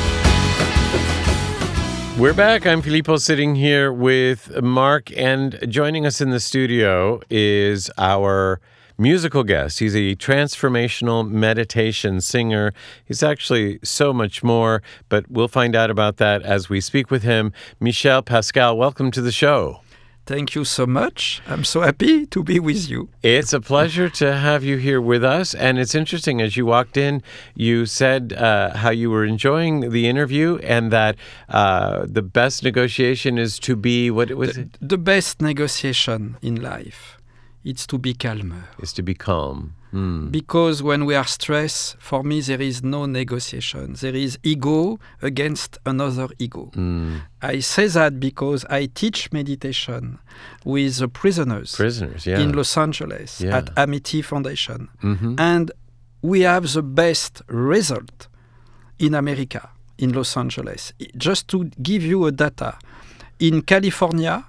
Speaker 3: We're back. I'm Filippo, sitting here with Mark, and joining us in the studio is our musical guest. He's a transformational meditation singer. He's actually so much more, but we'll find out about that as we speak with him. Michel Pascal, welcome to the show.
Speaker 10: Thank you so much. I'm so happy to be with you.
Speaker 3: It's a pleasure to have you here with us. And it's interesting, as you walked in, you said uh, how you were enjoying the interview and that uh, the best negotiation is to be, what was
Speaker 10: the,
Speaker 3: it?
Speaker 10: The best negotiation in life, it's to be calmer.
Speaker 3: Is to be calm. Mm.
Speaker 10: Because when we are stressed, for me, there is no negotiation. There is ego against another ego.
Speaker 3: Mm.
Speaker 10: I say that because I teach meditation with the prisoners,
Speaker 3: prisoners yeah.
Speaker 10: in Los Angeles
Speaker 3: yeah.
Speaker 10: at Amity Foundation.
Speaker 3: Mm-hmm.
Speaker 10: And we have the best result in America, in Los Angeles. Just to give you a data, in California,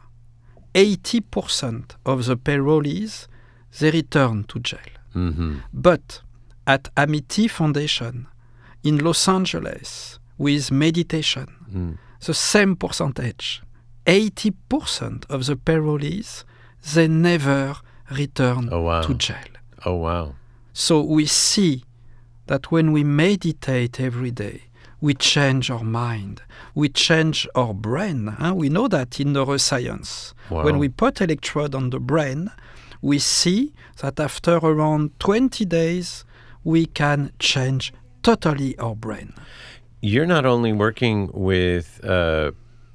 Speaker 10: eighty percent of the parolees, they return to jail.
Speaker 3: Mm-hmm.
Speaker 10: But at Amity Foundation in Los Angeles with meditation,
Speaker 3: mm.
Speaker 10: the same percentage, eighty percent of the parolees, they never return
Speaker 3: oh, wow.
Speaker 10: to jail.
Speaker 3: Oh, wow.
Speaker 10: So we see that when we meditate every day, we change our mind, we change our brain. Huh? We know that in neuroscience.
Speaker 3: Wow.
Speaker 10: When we put electrode on the brain, we see that after around twenty days, we can change totally our brain.
Speaker 3: You're not only working with uh,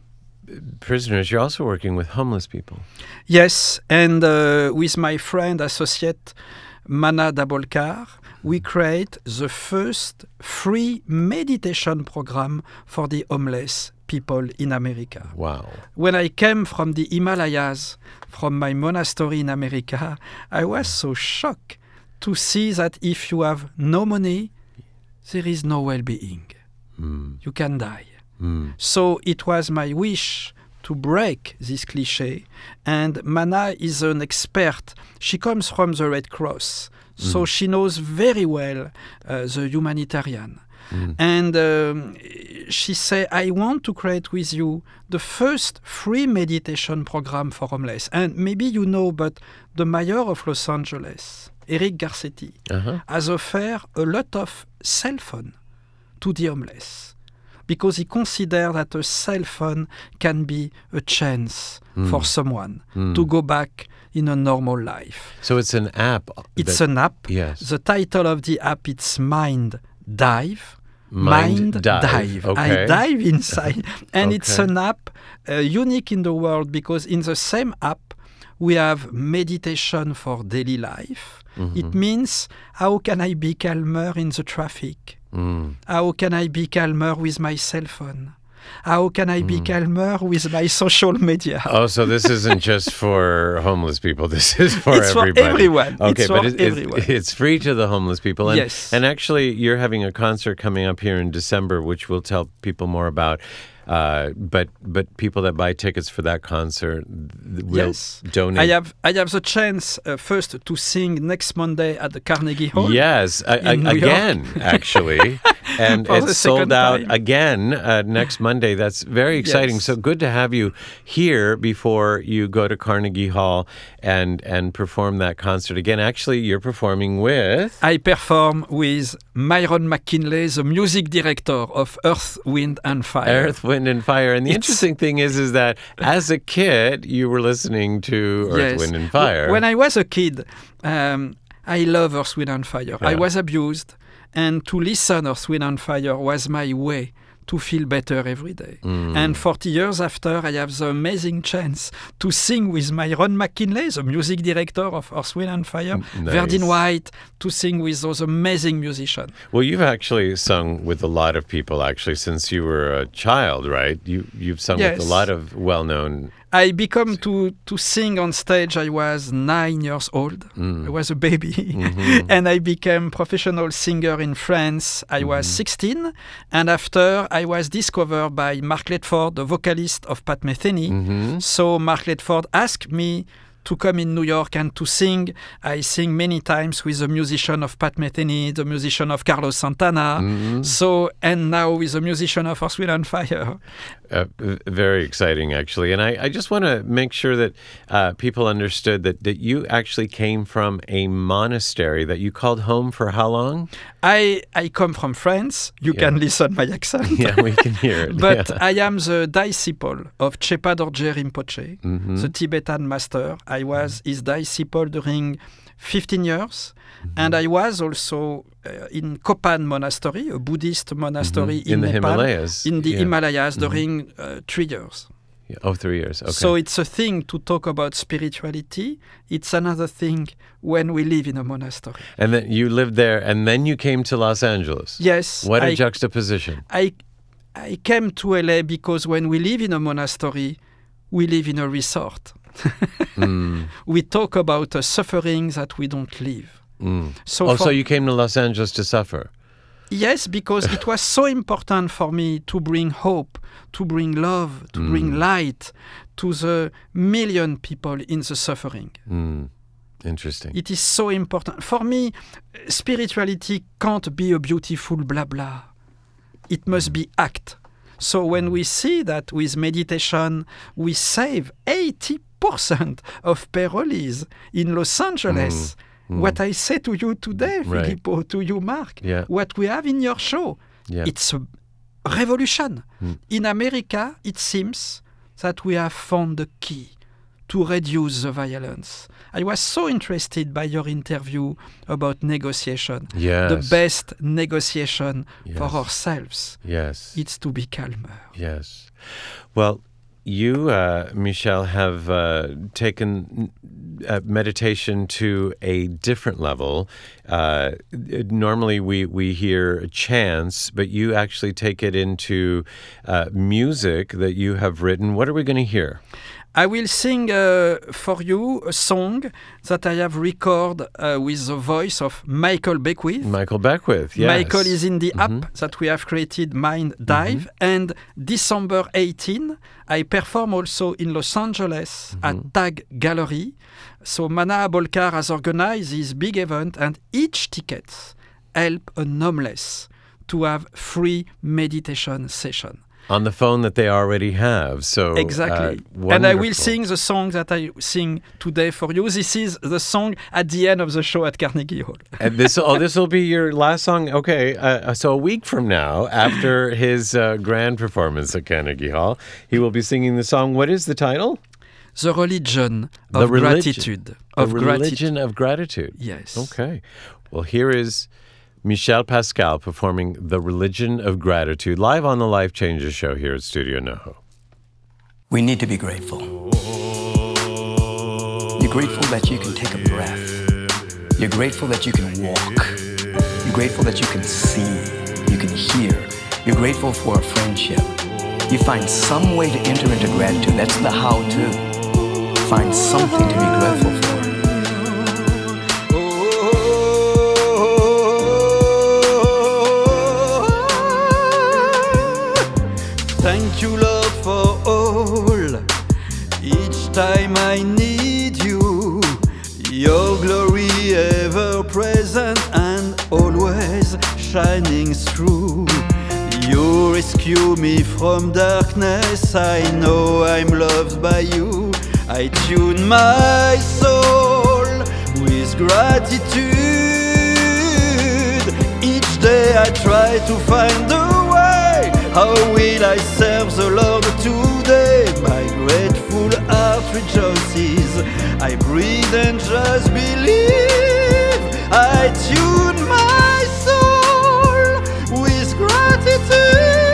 Speaker 3: prisoners, you're also working with homeless people.
Speaker 10: Yes, and uh, with my friend, associate Mana Dabolkar, we create the first free meditation program for the homeless people in America.
Speaker 3: Wow.
Speaker 10: When I came from the Himalayas, from my monastery in America, I was so shocked to see that if you have no money, there is no well-being.
Speaker 3: Mm.
Speaker 10: You can die.
Speaker 3: Mm.
Speaker 10: So it was my wish to break this cliché. And Mana is an expert. She comes from the Red Cross, so
Speaker 3: Mm.
Speaker 10: she knows very well uh, the humanitarian.
Speaker 3: Mm.
Speaker 10: And um, she said, I want to create with you the first free meditation program for homeless. And maybe you know, but the mayor of Los Angeles, Eric Garcetti,
Speaker 3: Uh-huh.
Speaker 10: has offered a lot of cell phone to the homeless because he considers that a cell phone can be a chance
Speaker 3: Mm.
Speaker 10: for someone
Speaker 3: Mm.
Speaker 10: to go back in a normal life.
Speaker 3: So it's an app.
Speaker 10: It's
Speaker 3: that,
Speaker 10: an app.
Speaker 3: Yes.
Speaker 10: The title of the app is Mind Dive.
Speaker 3: Mind Dive. Okay.
Speaker 10: I dive inside. And it's
Speaker 3: Okay.
Speaker 10: an app uh, unique in the world because in the same app, we have meditation for daily life.
Speaker 3: Mhm.
Speaker 10: It means, how can I be calmer in the traffic?
Speaker 3: Mm.
Speaker 10: How can I be calmer with my cell phone? How can I be
Speaker 3: Mm.
Speaker 10: calmer with my social media?
Speaker 3: Oh, so this isn't just for homeless people. This is for
Speaker 10: It's for
Speaker 3: everybody.
Speaker 10: everyone.
Speaker 3: Okay,
Speaker 10: It's
Speaker 3: but
Speaker 10: for
Speaker 3: it, it-
Speaker 10: everyone.
Speaker 3: it's free to the homeless people. And,
Speaker 10: Yes.
Speaker 3: And actually, you're having a concert coming up here in December, which we'll tell people more about. Uh, but but people that buy tickets for that concert th- will
Speaker 10: Yes.
Speaker 3: donate.
Speaker 10: I have I have the chance uh, first to sing next Monday at the Carnegie Hall.
Speaker 3: Yes, I, I,
Speaker 10: in New York.
Speaker 3: again, actually. And
Speaker 10: For the
Speaker 3: it's sold
Speaker 10: second
Speaker 3: out
Speaker 10: time.
Speaker 3: again uh, next Monday. That's very exciting.
Speaker 10: Yes.
Speaker 3: So good to have you here before you go to Carnegie Hall and, and perform that concert again. Actually, you're performing with...
Speaker 10: I perform with Myron McKinley, the music director of Earth, Wind and Fire.
Speaker 3: Earth, Wind and Fire. And the
Speaker 10: It's-
Speaker 3: interesting thing is, is that as a kid, you were listening to Earth,
Speaker 10: Yes.
Speaker 3: Wind and Fire.
Speaker 10: When I was a kid, um, I love Earth, Wind and Fire. I
Speaker 3: Yeah.
Speaker 10: was abused, and to listen Earth, Wind and Fire was my way to feel better every day.
Speaker 3: Mm.
Speaker 10: And forty years after, I have the amazing chance to sing with Myron McKinley, the music director of Earth, Wind and Fire,
Speaker 3: Nice.
Speaker 10: Verdine White, to sing with those amazing musicians.
Speaker 3: Well, you've actually sung with a lot of people, actually, since you were a child, right? You, you've sung with
Speaker 10: Yes.
Speaker 3: a lot of well-known...
Speaker 10: I become to, to sing on stage, I was nine years old.
Speaker 3: Mm.
Speaker 10: I was a baby.
Speaker 3: Mhm.
Speaker 10: And I became professional singer in France. I was
Speaker 3: Mhm.
Speaker 10: sixteen. And after, I was discovered by Mark Ledford, the vocalist of Pat Metheny.
Speaker 3: Mhm.
Speaker 10: So Mark Ledford asked me to come in New York and to sing. I sing many times with a musician of Pat Metheny, the musician of Carlos Santana. Mm-hmm. So, and now with a musician of Earth, Wind and Fire.
Speaker 3: Uh, very exciting, actually. And I, I just want to make sure that uh, people understood that, that you actually came from a monastery that you called home for how long?
Speaker 10: I, I come from France. You yeah. can listen my accent.
Speaker 3: Yeah, we can hear it.
Speaker 10: But
Speaker 3: yeah.
Speaker 10: I am the disciple of Chöpa Dorje Rinpoche, mm-hmm. the Tibetan master. I was his disciple during fifteen years. Mm-hmm. And I was also uh, in Kopan Monastery, a Buddhist monastery
Speaker 3: mm-hmm. in,
Speaker 10: in
Speaker 3: the
Speaker 10: Nepal,
Speaker 3: Himalayas.
Speaker 10: in the
Speaker 3: yeah.
Speaker 10: Himalayas
Speaker 3: mm-hmm.
Speaker 10: during uh, three years.
Speaker 3: Yeah. Oh, three years. Okay.
Speaker 10: So it's a thing to talk about spirituality. It's another thing when we live in a monastery.
Speaker 3: And then you lived there, and then you came to Los Angeles.
Speaker 10: Yes.
Speaker 3: What a
Speaker 10: I,
Speaker 3: juxtaposition.
Speaker 10: I, I came to L A because when we live in a monastery, we live in a resort. mm. We talk about the suffering that we don't live.
Speaker 3: Mm. So oh, so you came to Los Angeles to suffer?
Speaker 10: Yes, because it was so important for me to bring hope, to bring love, to mm. bring light to the million people in the suffering.
Speaker 3: Mm. Interesting.
Speaker 10: It is so important. For me, spirituality can't be a beautiful blah blah. It must be act. So when we see that with meditation, we save eighty percent of parolees in Los Angeles, mm. Mm. what I say to you today, right. Filippo, to you, Mark,
Speaker 3: yeah.
Speaker 10: what we have in your show, yeah. it's a revolution. Mm. In America, it seems that we have found the key to reduce the violence. I was so interested by your interview about negotiation.
Speaker 3: Yes.
Speaker 10: The best negotiation
Speaker 3: yes.
Speaker 10: for ourselves.
Speaker 3: Yes.
Speaker 10: It's to be calmer.
Speaker 3: Yes. Well, you, uh, Michel, have uh, taken uh, meditation to a different level. Uh, normally we, we hear chants, but you actually take it into uh, music that you have written. What are we going to hear?
Speaker 10: I will sing uh, for you a song that I have recorded uh, with the voice of Michael Beckwith.
Speaker 3: Michael Beckwith, yes.
Speaker 10: Michael is in the
Speaker 3: mm-hmm.
Speaker 10: app that we have created, Mind Dive. Mm-hmm. And December eighteenth, I perform also in Los Angeles mm-hmm. at Tag Gallery. So Mana Abolkar has organized this big event, and each ticket help an homeless to have free meditation session.
Speaker 3: On the phone that they already have. So
Speaker 10: exactly.
Speaker 3: Uh,
Speaker 10: and I will sing the song that I sing today for you. This is the song at the end of the show at Carnegie Hall.
Speaker 3: And this, oh, this will be your last song. Okay, uh, so a week from now, after his uh, grand performance at Carnegie Hall, he will be singing the song. What is the title?
Speaker 10: The Religion of
Speaker 3: the religion,
Speaker 10: Gratitude.
Speaker 3: The
Speaker 10: of
Speaker 3: Religion
Speaker 10: gratitude.
Speaker 3: of Gratitude.
Speaker 10: Yes.
Speaker 3: Okay. Well, here is Michel Pascal performing The Religion of Gratitude live on the Life Changes show here at Studio NoHo.
Speaker 11: We need to be grateful. You're grateful that you can take a breath. You're grateful that you can walk. You're grateful that you can see. You can hear. You're grateful for a friendship. You find some way to enter into gratitude. That's the how-to. Find something to be grateful for.
Speaker 10: Thank you, Lord, for all. Each time I need you, your glory ever present and always shining through. You rescue me from darkness. I know I'm loved by you. I tune my soul with gratitude. Each day I try to find a way. How will I serve the Lord today? My grateful heart rejoices. I breathe and just believe. I tune my soul with gratitude.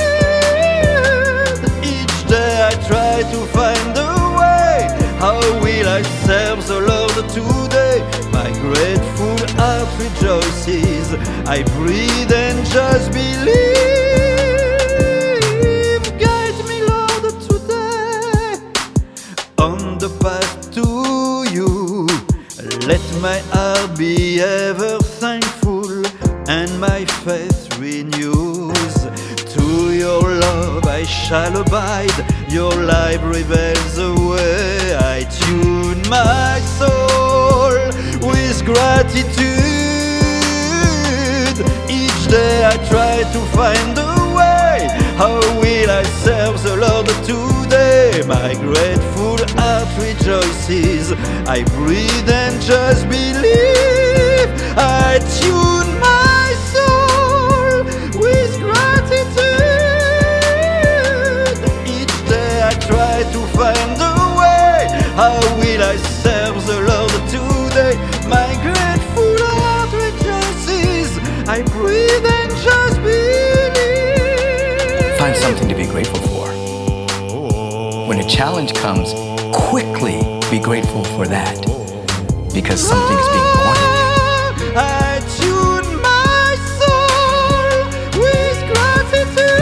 Speaker 10: Each day I try to find a way. How will I serve the Lord today? My grateful heart rejoices. I breathe and just believe. Path to you. Let my heart be ever thankful and my faith renews. To your love I shall abide. Your life reveals the way I tune my soul with gratitude. Each day I try to find a way. How will I serve the Lord today? My grateful heart rejoices. I breathe and just believe. I tune my soul with gratitude. Each day I try to find a way. How will I serve the Lord today? My grateful heart rejoices. I breathe and just believe.
Speaker 11: Find something to be grateful for. When a challenge comes, quickly be grateful for that, because something is being born in you.
Speaker 10: I tune my soul with gratitude.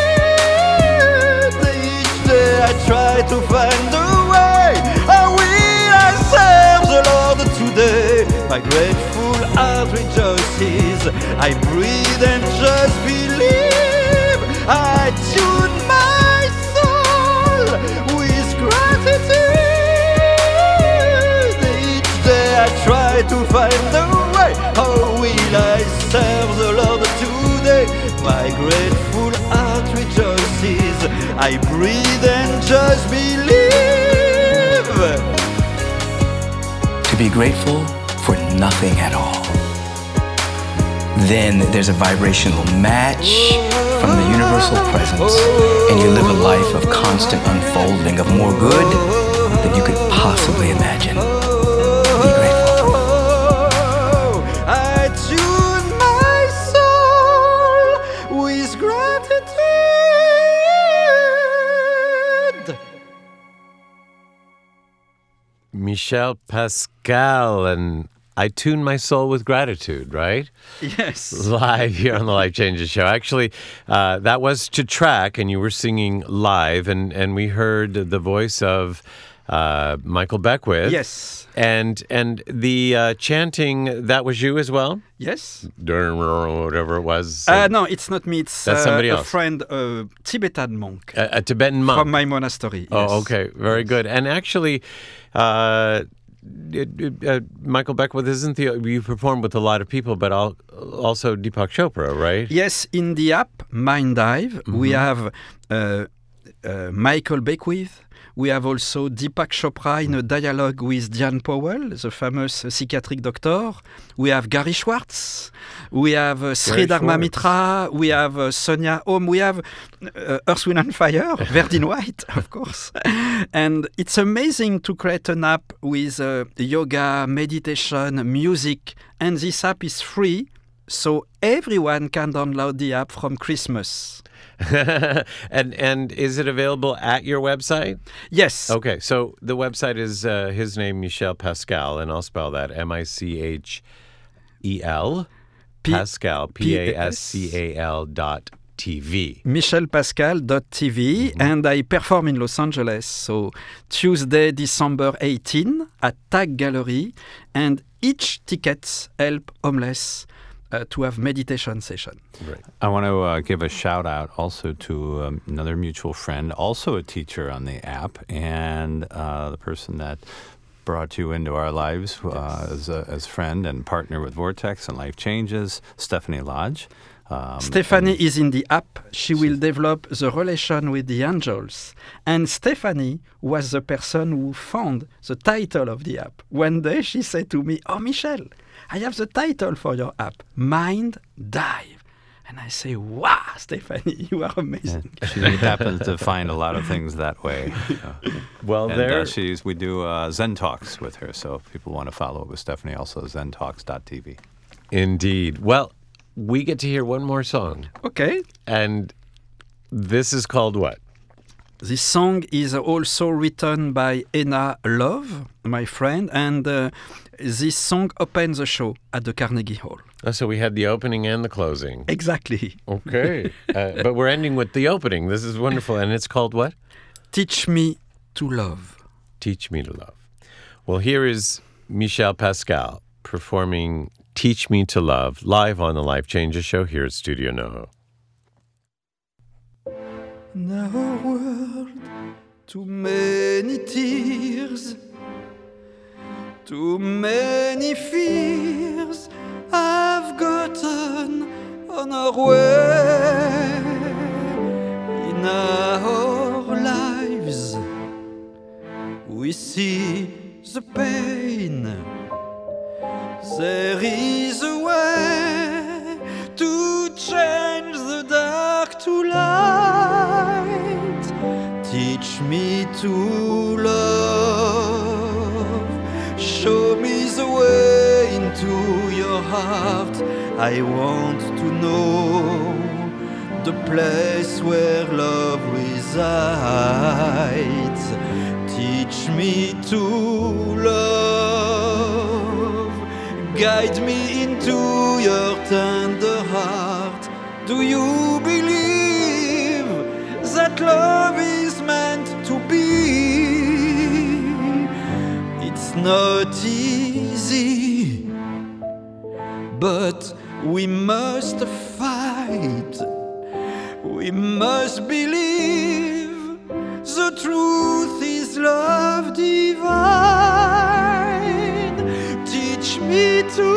Speaker 10: Each day I try to find a way. How will I serve the Lord today? My grateful heart rejoices. I breathe and just believe. I tune my soul with gratitude. Each day I try to find a way. How will I serve the Lord today? My grateful heart rejoices. I breathe and just believe.
Speaker 11: To be grateful for nothing at all. Then there's a vibrational match from the universal presence, and you live a life of constant unfolding of more good than you could possibly imagine. Be grateful.
Speaker 10: I tune my soul with gratitude.
Speaker 3: Michel Pascal, and I tune my soul with gratitude, right?
Speaker 10: Yes.
Speaker 3: Live here on the Life Changes Show. Actually, uh, that was to track, and you were singing live, and, and we heard the voice of uh, Michael Beckwith.
Speaker 10: Yes.
Speaker 3: And and the uh, chanting, that was you as well?
Speaker 10: Yes.
Speaker 3: Whatever it was.
Speaker 10: Uh, no, it's not me. It's
Speaker 3: That's
Speaker 10: uh,
Speaker 3: somebody
Speaker 10: a
Speaker 3: else.
Speaker 10: friend, a Tibetan monk.
Speaker 3: A, a Tibetan monk.
Speaker 10: From my monastery.
Speaker 3: Oh,
Speaker 10: yes.
Speaker 3: okay. Very good. And actually, uh, it, it, uh, Michael Beckwith isn't the you performed with a lot of people, but al- also Deepak Chopra, right?
Speaker 10: Yes, in the app Mind Dive,
Speaker 3: Mm-hmm.
Speaker 10: we have uh, uh, Michael Beckwith. We have also Deepak Chopra in a dialogue with Diane Powell, the famous uh, psychiatric doctor. We have Gary Schwartz. We have uh, Sri Dharma
Speaker 3: Schwartz.
Speaker 10: Mitra. We have uh, Sonia Om. We have uh, Earth, Wind and Fire, Verdine White, of course. And it's amazing to create an app with uh, yoga, meditation, music. And this app is free, so everyone can download the app from Christmas.
Speaker 3: and and is it available at your website?
Speaker 10: Yes.
Speaker 3: Okay, so the website is uh, his name, Michel Pascal, and I'll spell that M I C H E L,
Speaker 10: P-
Speaker 3: Pascal, P A S C A L dot T V.
Speaker 10: michel pascal dot t v, mm-hmm. And I perform in Los Angeles, so Tuesday, December eighteenth at Tag Gallery, and each tickets help homeless uh, to have meditation session.
Speaker 3: Right.
Speaker 4: I want to uh, give a shout out also to um, another mutual friend, also a teacher on the app, and uh, the person that brought you into our lives uh, as a as friend and partner with Vortex and Life Changes, Stephanie Lodge. Um,
Speaker 10: Stephanie is in the app. She will develop the relation with the angels. And Stephanie was the person who found the title of the app. One day she said to me, "Oh, Michel, I have the title for your app, Mind Dive." And I say, "Wow, Stephanie, you are amazing."
Speaker 4: Yeah, she happens to find a lot of things that way. Uh,
Speaker 3: well,
Speaker 4: and
Speaker 3: there
Speaker 4: uh, she's we do uh, Zen Talks with her. So if people want to follow up with Stephanie, also zen talks dot t v.
Speaker 3: Indeed. Well, we get to hear one more song.
Speaker 10: Okay.
Speaker 3: And this is called what?
Speaker 10: This song is also written by Enna Love, my friend, and uh, this song opens the show at the Carnegie Hall.
Speaker 3: Oh, so we had the opening and the closing.
Speaker 10: Exactly.
Speaker 3: Okay. uh, but we're ending with the opening. This is wonderful. And it's called what?
Speaker 10: Teach Me to Love.
Speaker 3: Teach Me to Love. Well, here is Michel Pascal performing Teach Me to Love live on the Life Changes Show here at Studio NoHo.
Speaker 10: Now a world too many tears, too many fears have gotten on our way in our lives. We see the pain. There is a way to change the dark to light. Teach me to love. Show me the way into your heart. I want to know the place where love resides. Teach me to love. Guide me into your tender heart. Do you believe that love is meant to be? It's not easy, but we must fight. We must believe the truth is love divine. Teach me to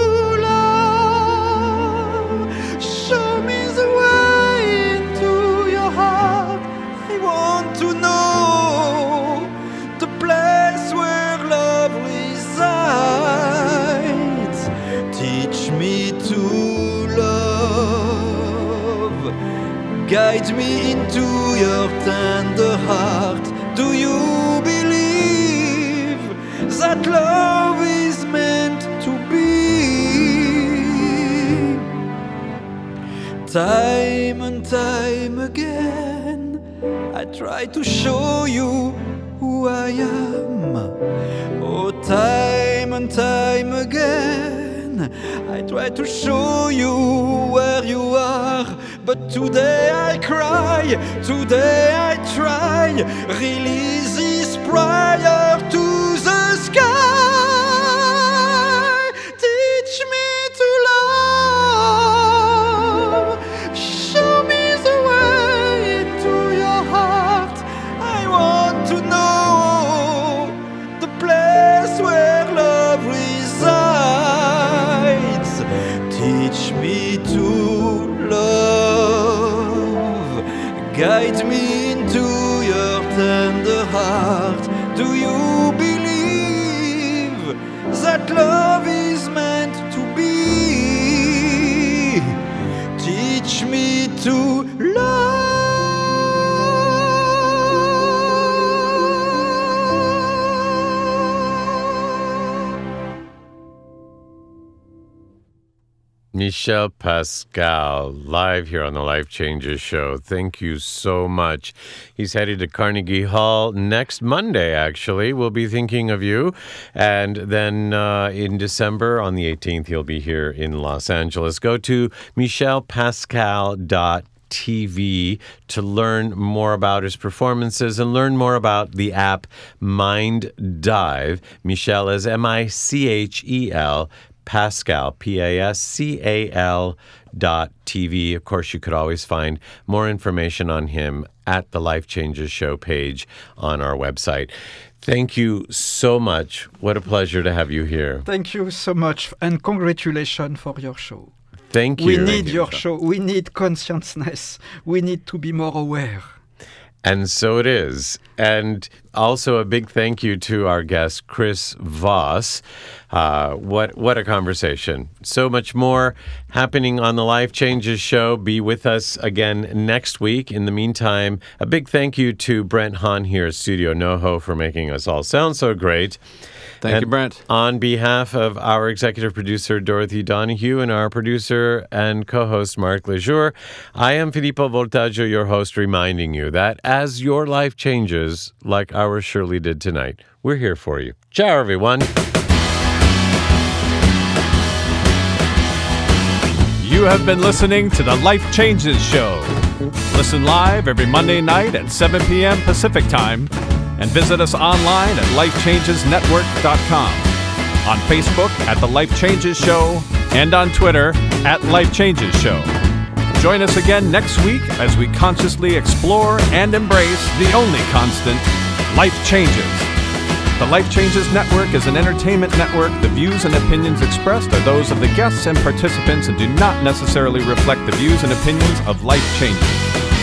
Speaker 10: love. Show me the way into your heart. I want to know the place where love resides. Teach me to love. Guide me into your tender heart. Do you believe that love is meant to be? Time and time again, I try to show you who I am. Oh, time and time again, I try to show you where you are. But today I cry, today I try, release this prayer to the sky. Teach me to love. Show me the way into your heart. I want to know the place where love resides. Teach me to love. Guide me into your tender heart. Do you believe that love is meant to be? Teach me to love.
Speaker 3: Michel Pascal, live here on the Life Changes Show. Thank you so much. He's headed to Carnegie Hall next Monday, actually. We'll be thinking of you. And then uh, in December, on the eighteenth, he'll be here in Los Angeles. Go to michel pascal dot T V to learn more about his performances and learn more about the app Mind Dive. Michel is M I C H E L, Pascal, P A S C A L dot T V. Of course, you could always find more information on him at the Life Changes Show page on our website. Thank you so much. What a pleasure to have you here.
Speaker 10: Thank you so much, and congratulations for your show.
Speaker 3: Thank you.
Speaker 10: We need your show. We need consciousness. We need to be more aware.
Speaker 3: And so it is. And also a big thank you to our guest, Chris Voss. Uh, what what a conversation. So much more happening on the Life Changes Show. Be with us again next week. In the meantime, a big thank you to Brent Hahn here at Studio NoHo for making us all sound so great.
Speaker 4: Thank
Speaker 3: and
Speaker 4: you, Brent.
Speaker 3: On behalf of our executive producer, Dorothy Donahue, and our producer and co-host, Mark Lejour, I am Filippo Voltaggio, your host, reminding you that as your life changes, like ours surely did tonight, we're here for you. Ciao, everyone.
Speaker 1: You have been listening to the Life Changes Show. Listen live every Monday night at seven p.m. Pacific Time, and visit us online at life changes network dot com, on Facebook at The Life Changes Show, and on Twitter at Life Changes Show. Join us again next week as we consciously explore and embrace the only constant, life changes. The Life Changes Network is an entertainment network. The views and opinions expressed are those of the guests and participants and do not necessarily reflect the views and opinions of Life Changes.